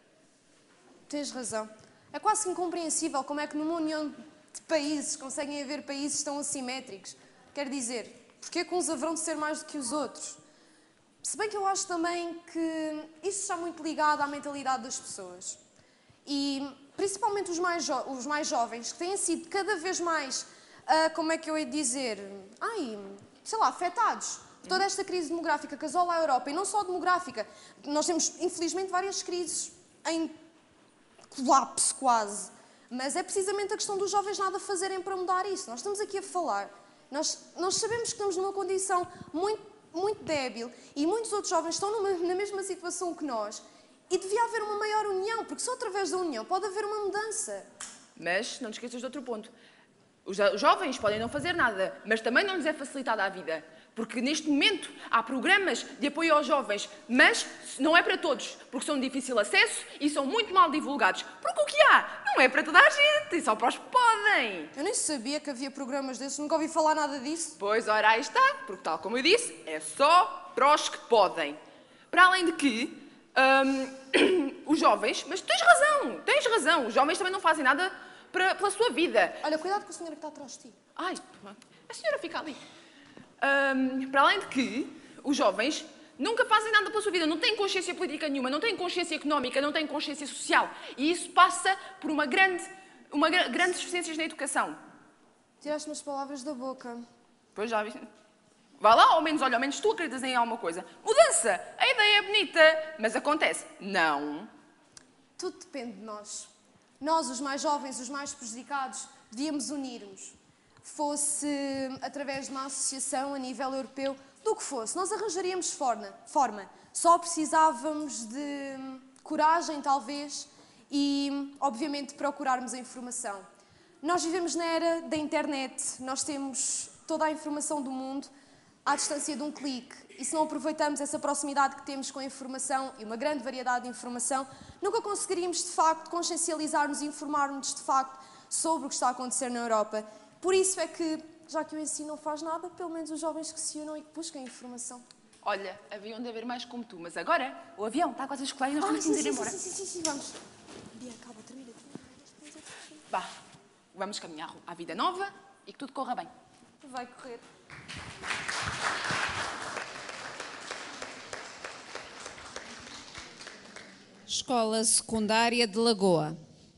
Tens razão. É quase incompreensível como é que numa união de países conseguem haver países tão assimétricos. Quer dizer, porquê que uns haverão de ser mais do que os outros? Se bem que eu acho também que isso está muito ligado à mentalidade das pessoas. E principalmente os mais, jo- os mais jovens, que têm sido cada vez mais, ah, como é que eu ia dizer, ai, sei lá, afetados por toda esta crise demográfica que asola a Europa. E não só demográfica. Nós temos, infelizmente, várias crises em colapso quase. Mas é precisamente a questão dos jovens nada fazerem para mudar isso. Nós estamos aqui a falar. Nós, nós sabemos que estamos numa condição muito muito débil e muitos outros jovens estão numa, na mesma situação que nós e devia haver uma maior união, porque só através da união pode haver uma mudança. Mas não te esqueças de outro ponto. Os jo- jovens podem não fazer nada, mas também não lhes é facilitada a vida. Porque neste momento há programas de apoio aos jovens, mas não é para todos, porque são de difícil acesso e são muito mal divulgados. Porque o que há não é para toda a gente, e só para os que podem. Eu nem sabia que havia programas desses, nunca ouvi falar nada disso. Pois, ora, aí está, porque tal como eu disse, é só para os que podem. Para além de que, hum, os jovens, mas tens razão, tens razão, os jovens também não fazem nada para, pela sua vida. Olha, cuidado com a senhora que está atrás de ti. Ai, a senhora fica ali. Ahm, para além de que os jovens nunca fazem nada pela sua vida, não têm consciência política nenhuma, não têm consciência económica, não têm consciência social. E isso passa por uma grande, uma gra grandes deficiências na educação. Tiraste-me as palavras da boca. Pois já vi. Vá lá, ao menos, olha, ao menos tu acreditas em alguma coisa. Mudança! A ideia é bonita, mas acontece. Não. Tudo depende de nós. Nós, os mais jovens, os mais prejudicados, devíamos unir-nos. Fosse através de uma associação a nível europeu, do que fosse. Nós arranjaríamos forma. forma. Só precisávamos de coragem, talvez, e, obviamente, procurarmos a informação. Nós vivemos na era da internet. Nós temos toda a informação do mundo à distância de um clique. E se não aproveitamos essa proximidade que temos com a informação e uma grande variedade de informação, nunca conseguiríamos, de facto, consciencializar-nos e informar-nos, de facto, sobre o que está a acontecer na Europa. Por isso é que, já que o ensino não faz nada, pelo menos os jovens que se unam e que busquem informação. Olha, haviam de haver mais como tu, mas agora o avião está quase a escolar e nós Ah, temos sim, de ir sim, embora. sim, sim, sim, sim, vamos. Bia, calma, termina. Vá, vamos caminhar à vida nova e que tudo corra bem. Vai correr. Escola Secundária de Lagoa.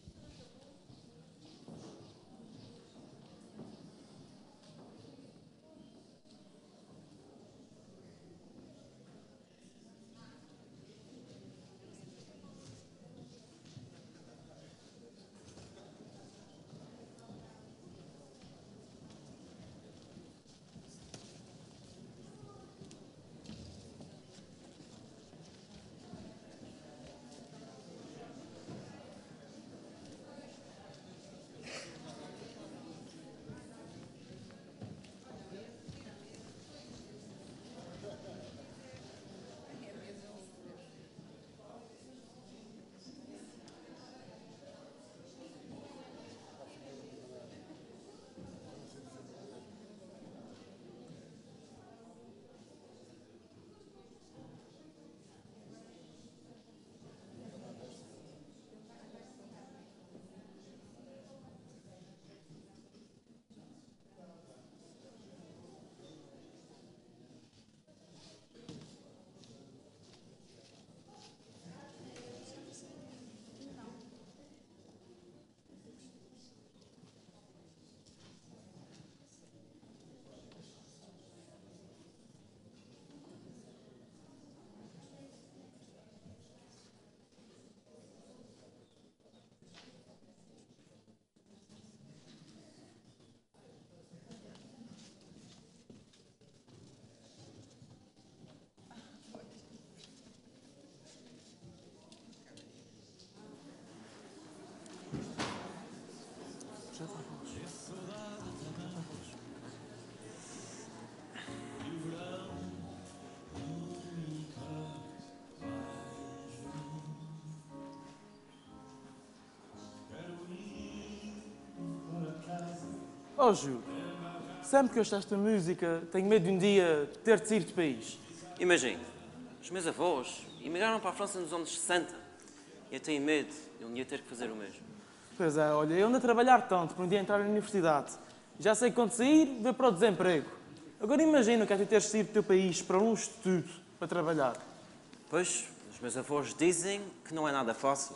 Oh, Júlio, sempre que eu ouço esta música, tenho medo de um dia ter de sair do país. Imagine, os meus avós emigraram para a França nos anos sessenta. E eu tenho medo de um dia ter que fazer o mesmo. Pois é, olha, eu ando a trabalhar tanto para um dia entrar na universidade. Já sei que quando sair, vou para o desemprego. Agora imagina o que é tu teres de sair do teu país para um estudo, para trabalhar. Pois, os meus avós dizem que não é nada fácil.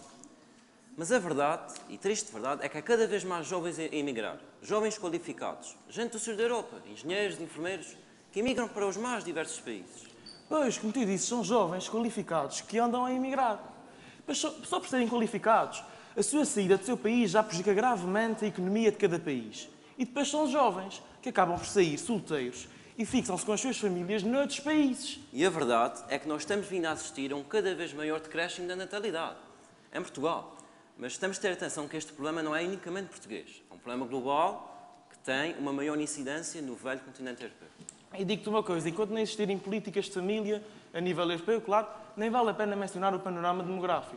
Mas a verdade, e triste verdade, é que há cada vez mais jovens a emigrar. Jovens qualificados, gente do sul da Europa, engenheiros, enfermeiros, que emigram para os mais diversos países. Pois, como tu disse, são jovens qualificados que andam a emigrar. Mas só, só por serem qualificados, a sua saída do seu país já prejudica gravemente a economia de cada país. E depois são os jovens que acabam por sair solteiros e fixam-se com as suas famílias noutros países. E a verdade é que nós estamos vindo a assistir a um cada vez maior decréscimo da natalidade. Em Portugal. Mas estamos a ter atenção que este problema não é unicamente português. É um problema global que tem uma maior incidência no velho continente europeu. E digo-te uma coisa, enquanto não existirem políticas de família a nível europeu, claro, nem vale a pena mencionar o panorama demográfico.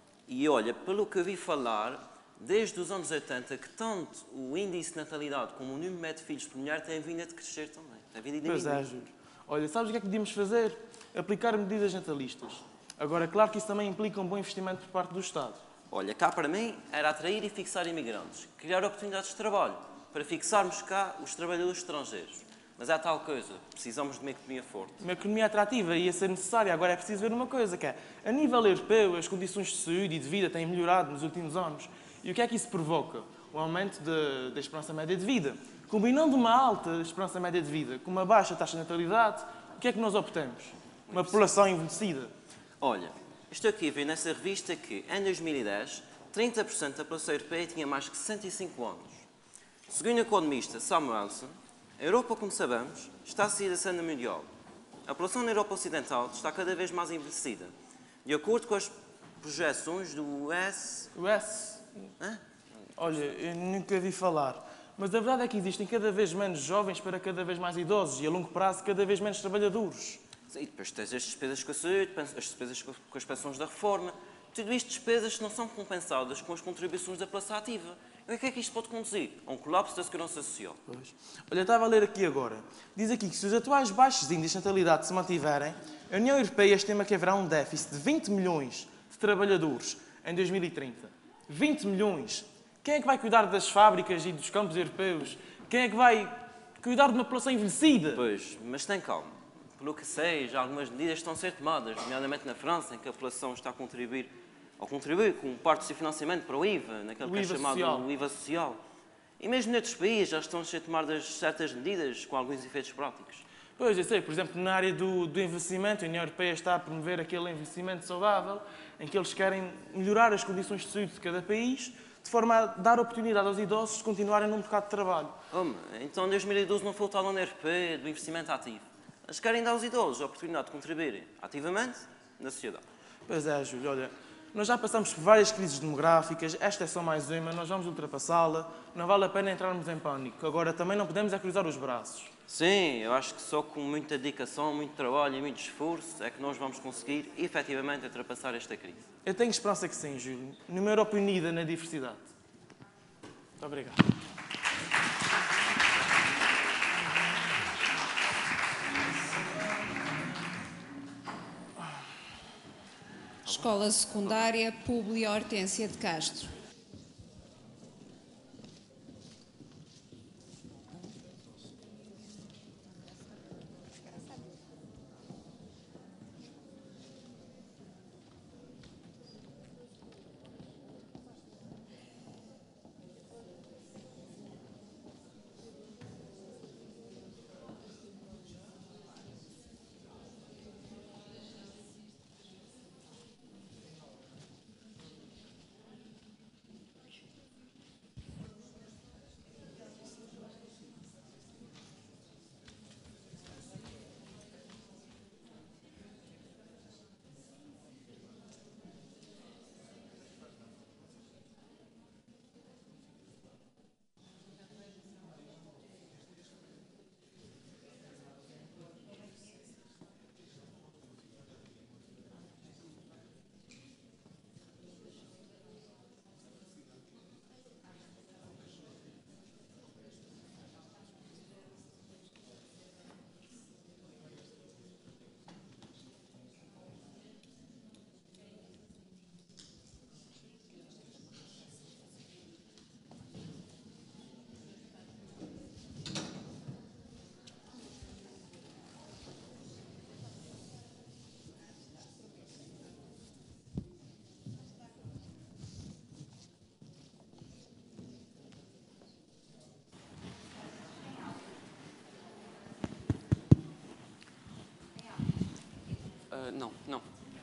E olha, pelo que eu vi falar, desde os anos oitenta, que tanto o índice de natalidade como o número médio de filhos por mulher têm vindo a decrescer também. Tem vindo a diminuir. Pois é, Júlio. Olha, sabes o que é que devíamos fazer? Aplicar medidas natalistas. Agora, claro que isso também implica um bom investimento por parte do Estado. Olha, cá para mim era atrair e fixar imigrantes, criar oportunidades de trabalho, para fixarmos cá os trabalhadores estrangeiros. Mas é tal coisa, precisamos de uma economia forte. Uma economia atrativa ia ser necessária. Agora é preciso ver uma coisa, que é, a nível europeu, as condições de saúde e de vida têm melhorado nos últimos anos. E o que é que isso provoca? O aumento de, da esperança média de vida. Combinando uma alta esperança média de vida com uma baixa taxa de natalidade, o que é que nós obtemos? Uma população envelhecida. Olha, estou aqui a ver nessa revista que, em dois mil e dez, trinta por cento da população europeia tinha mais de sessenta e cinco anos. Segundo o economista Samuelson, a Europa, como sabemos, está a sair da cena mundial. A população na Europa Ocidental está cada vez mais envelhecida. De acordo com as projeções do U S... U S? Hã? Olha, eu nunca vi falar. Mas a verdade é que existem cada vez menos jovens para cada vez mais idosos e, a longo prazo, cada vez menos trabalhadores. E depois tens as despesas com a saúde, as despesas com as pensões da reforma. Tudo isto despesas que não são compensadas com as contribuições da população ativa. E o que é que isto pode conduzir? A um colapso da segurança social. Pois. Olha, eu estava a ler aqui agora. Diz aqui que se os atuais baixos índices de natalidade se mantiverem, a União Europeia estima que haverá um déficit de vinte milhões de trabalhadores em dois mil e trinta. vinte milhões! Quem é que vai cuidar das fábricas e dos campos europeus? Quem é que vai cuidar de uma população envelhecida? Pois, mas tem calma. Pelo que sei, já algumas medidas estão a ser tomadas, nomeadamente na França, em que a população está a contribuir, ou contribuir com parte do seu financiamento para o I V A, naquele que é chamado o I V A social. E mesmo noutros países já estão a ser tomadas certas medidas com alguns efeitos práticos. Pois, eu sei. Por exemplo, na área do, do envelhecimento, a União Europeia está a promover aquele envelhecimento saudável, em que eles querem melhorar as condições de saúde de cada país, de forma a dar oportunidade aos idosos de continuarem num mercado de trabalho. Oh, então, em dois mil e doze não foi o tal da União Europeia do investimento ativo. Eles querem dar aos idosos a oportunidade de contribuírem ativamente na sociedade. Pois é, Júlio. Olha, nós já passamos por várias crises demográficas, esta é só mais uma, nós vamos ultrapassá-la, não vale a pena entrarmos em pânico. Agora, também não podemos é cruzar os braços. Sim, eu acho que só com muita dedicação, muito trabalho e muito esforço é que nós vamos conseguir, efetivamente, ultrapassar esta crise. Eu tenho esperança que sim, Júlio. Numa Europa unida na diversidade. Muito obrigado. Escola Secundária Públio Hortência de Castro. Uh, não, não.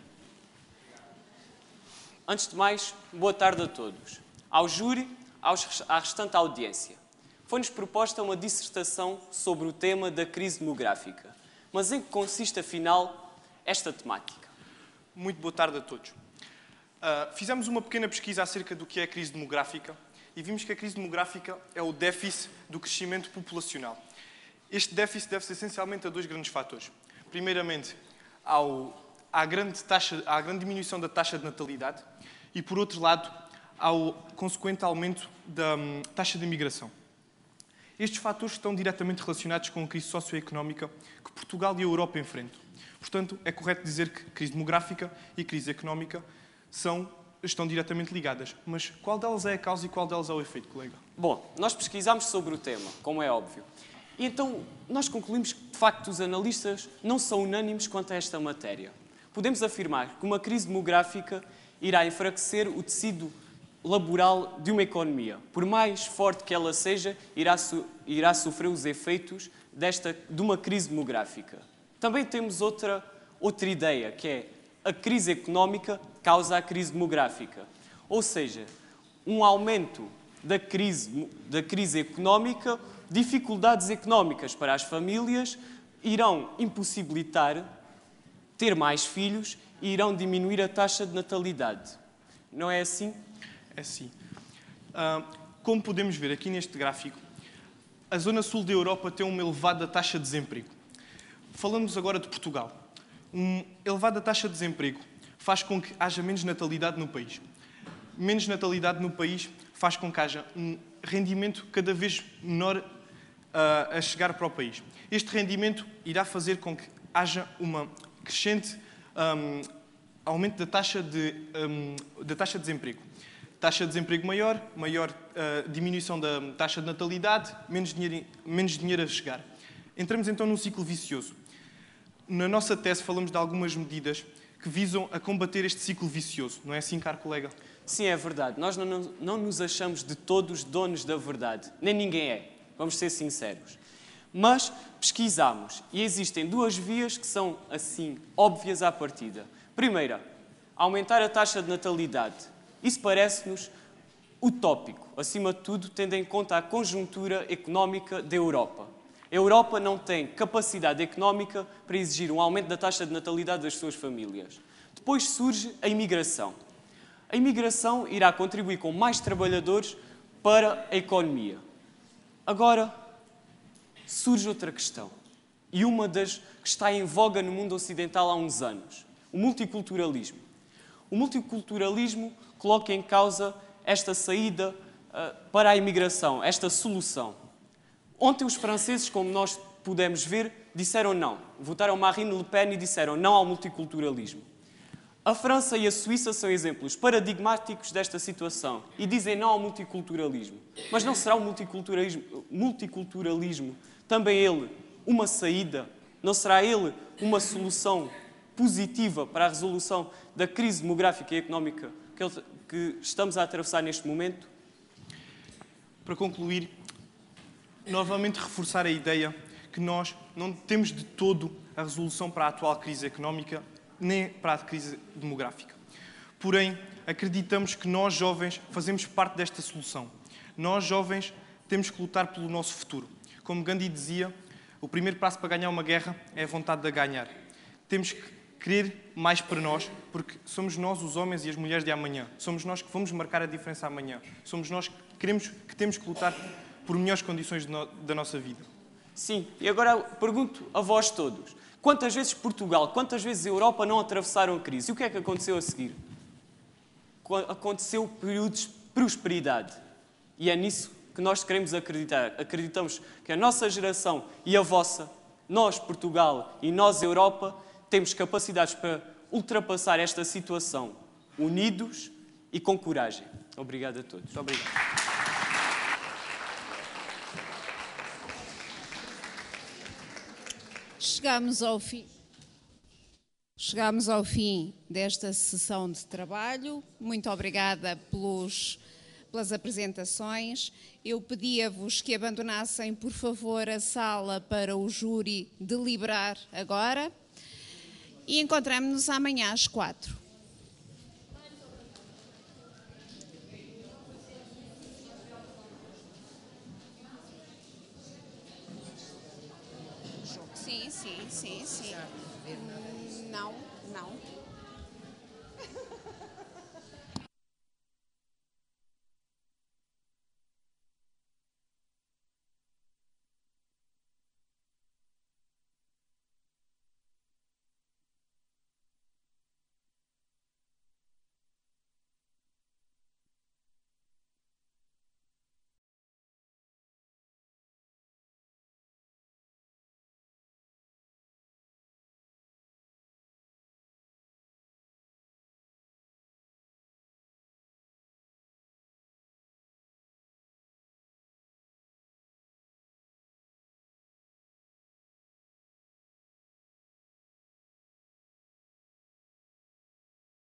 Antes de mais, boa tarde a todos. Ao júri, aos, à restante audiência. Foi-nos proposta uma dissertação sobre o tema da crise demográfica. Mas em que consiste, afinal, esta temática? Muito boa tarde a todos. Uh, fizemos uma pequena pesquisa acerca do que é a crise demográfica e vimos que a crise demográfica é o déficit do crescimento populacional. Este déficit deve-se essencialmente a dois grandes fatores. Primeiramente, ao, à, grande taxa, à grande diminuição da taxa de natalidade e, por outro lado, ao consequente aumento da um, taxa de imigração. Estes fatores estão diretamente relacionados com a crise socioeconómica que Portugal e a Europa enfrentam. Portanto, é correto dizer que crise demográfica e crise económica são estão diretamente ligadas. Mas qual delas é a causa e qual delas é o efeito, colega? Bom, nós pesquisámos sobre o tema, como é óbvio. E então, nós concluímos que, de facto, os analistas não são unânimes quanto a esta matéria. Podemos afirmar que uma crise demográfica irá enfraquecer o tecido laboral de uma economia. Por mais forte que ela seja, irá, so, irá sofrer os efeitos desta, de uma crise demográfica. Também temos outra, outra ideia, que é a crise económica causa a crise demográfica. Ou seja, um aumento da crise, da crise económica, dificuldades económicas para as famílias irão impossibilitar ter mais filhos e irão diminuir a taxa de natalidade. Não é assim? É sim. Uh, como podemos ver aqui neste gráfico, a zona sul da Europa tem uma elevada taxa de desemprego. Falamos agora de Portugal. Uma elevada taxa de desemprego faz com que haja menos natalidade no país. Menos natalidade no país faz com que haja um rendimento cada vez menor uh, a chegar para o país. Este rendimento irá fazer com que haja uma crescente um, aumento da taxa de, um, da taxa de desemprego. Taxa de desemprego maior, maior uh, diminuição da taxa de natalidade, menos dinheiro, menos dinheiro a chegar. Entramos então num ciclo vicioso. Na nossa tese falamos de algumas medidas que visam a combater este ciclo vicioso. Não é assim, caro colega? Sim, é verdade. Nós não, não, não nos achamos de todos donos da verdade. Nem ninguém é. Vamos ser sinceros. Mas pesquisamos e existem duas vias que são, assim, óbvias à partida. Primeira, aumentar a taxa de natalidade. Isso parece-nos utópico, acima de tudo, tendo em conta a conjuntura económica da Europa. A Europa não tem capacidade económica para exigir um aumento da taxa de natalidade das suas famílias. Depois surge a imigração. A imigração irá contribuir com mais trabalhadores para a economia. Agora, surge outra questão, e uma das que está em voga no mundo ocidental há uns anos, o multiculturalismo. O multiculturalismo coloca em causa esta saída uh, para a imigração, esta solução. Ontem os franceses, como nós pudemos ver, disseram não. Votaram Marine Le Pen e disseram não ao multiculturalismo. A França e a Suíça são exemplos paradigmáticos desta situação e dizem não ao multiculturalismo. Mas não será o multiculturalismo, multiculturalismo também ele uma saída? Não será ele uma solução positiva para a resolução da crise demográfica e económica que, ele, que estamos a atravessar neste momento? Para concluir, novamente reforçar a ideia que nós não temos de todo a resolução para a atual crise económica nem para a crise demográfica. Porém, acreditamos que nós, jovens, fazemos parte desta solução. Nós, jovens, temos que lutar pelo nosso futuro. Como Gandhi dizia, o primeiro passo para ganhar uma guerra é a vontade de ganhar. Temos que querer mais para nós, porque somos nós os homens e as mulheres de amanhã. Somos nós que vamos marcar a diferença amanhã. Somos nós que, queremos, que temos que lutar por melhores condições de no, da nossa vida. Sim, e agora pergunto a vós todos. Quantas vezes Portugal, quantas vezes a Europa não atravessaram a crise? E o que é que aconteceu a seguir? Aconteceu períodos de prosperidade. E é nisso que nós queremos acreditar. Acreditamos que a nossa geração e a vossa, nós, Portugal, e nós, Europa, temos capacidades para ultrapassar esta situação unidos e com coragem. Obrigado a todos. Muito obrigado. Chegamos ao fim. Chegamos ao fim desta sessão de trabalho. Muito obrigada pelos, pelas apresentações. Eu pedia-vos que abandonassem, por favor, a sala para o júri deliberar agora. E encontramos-nos amanhã às quatro. Sim, sim, sim, sim. Não, não.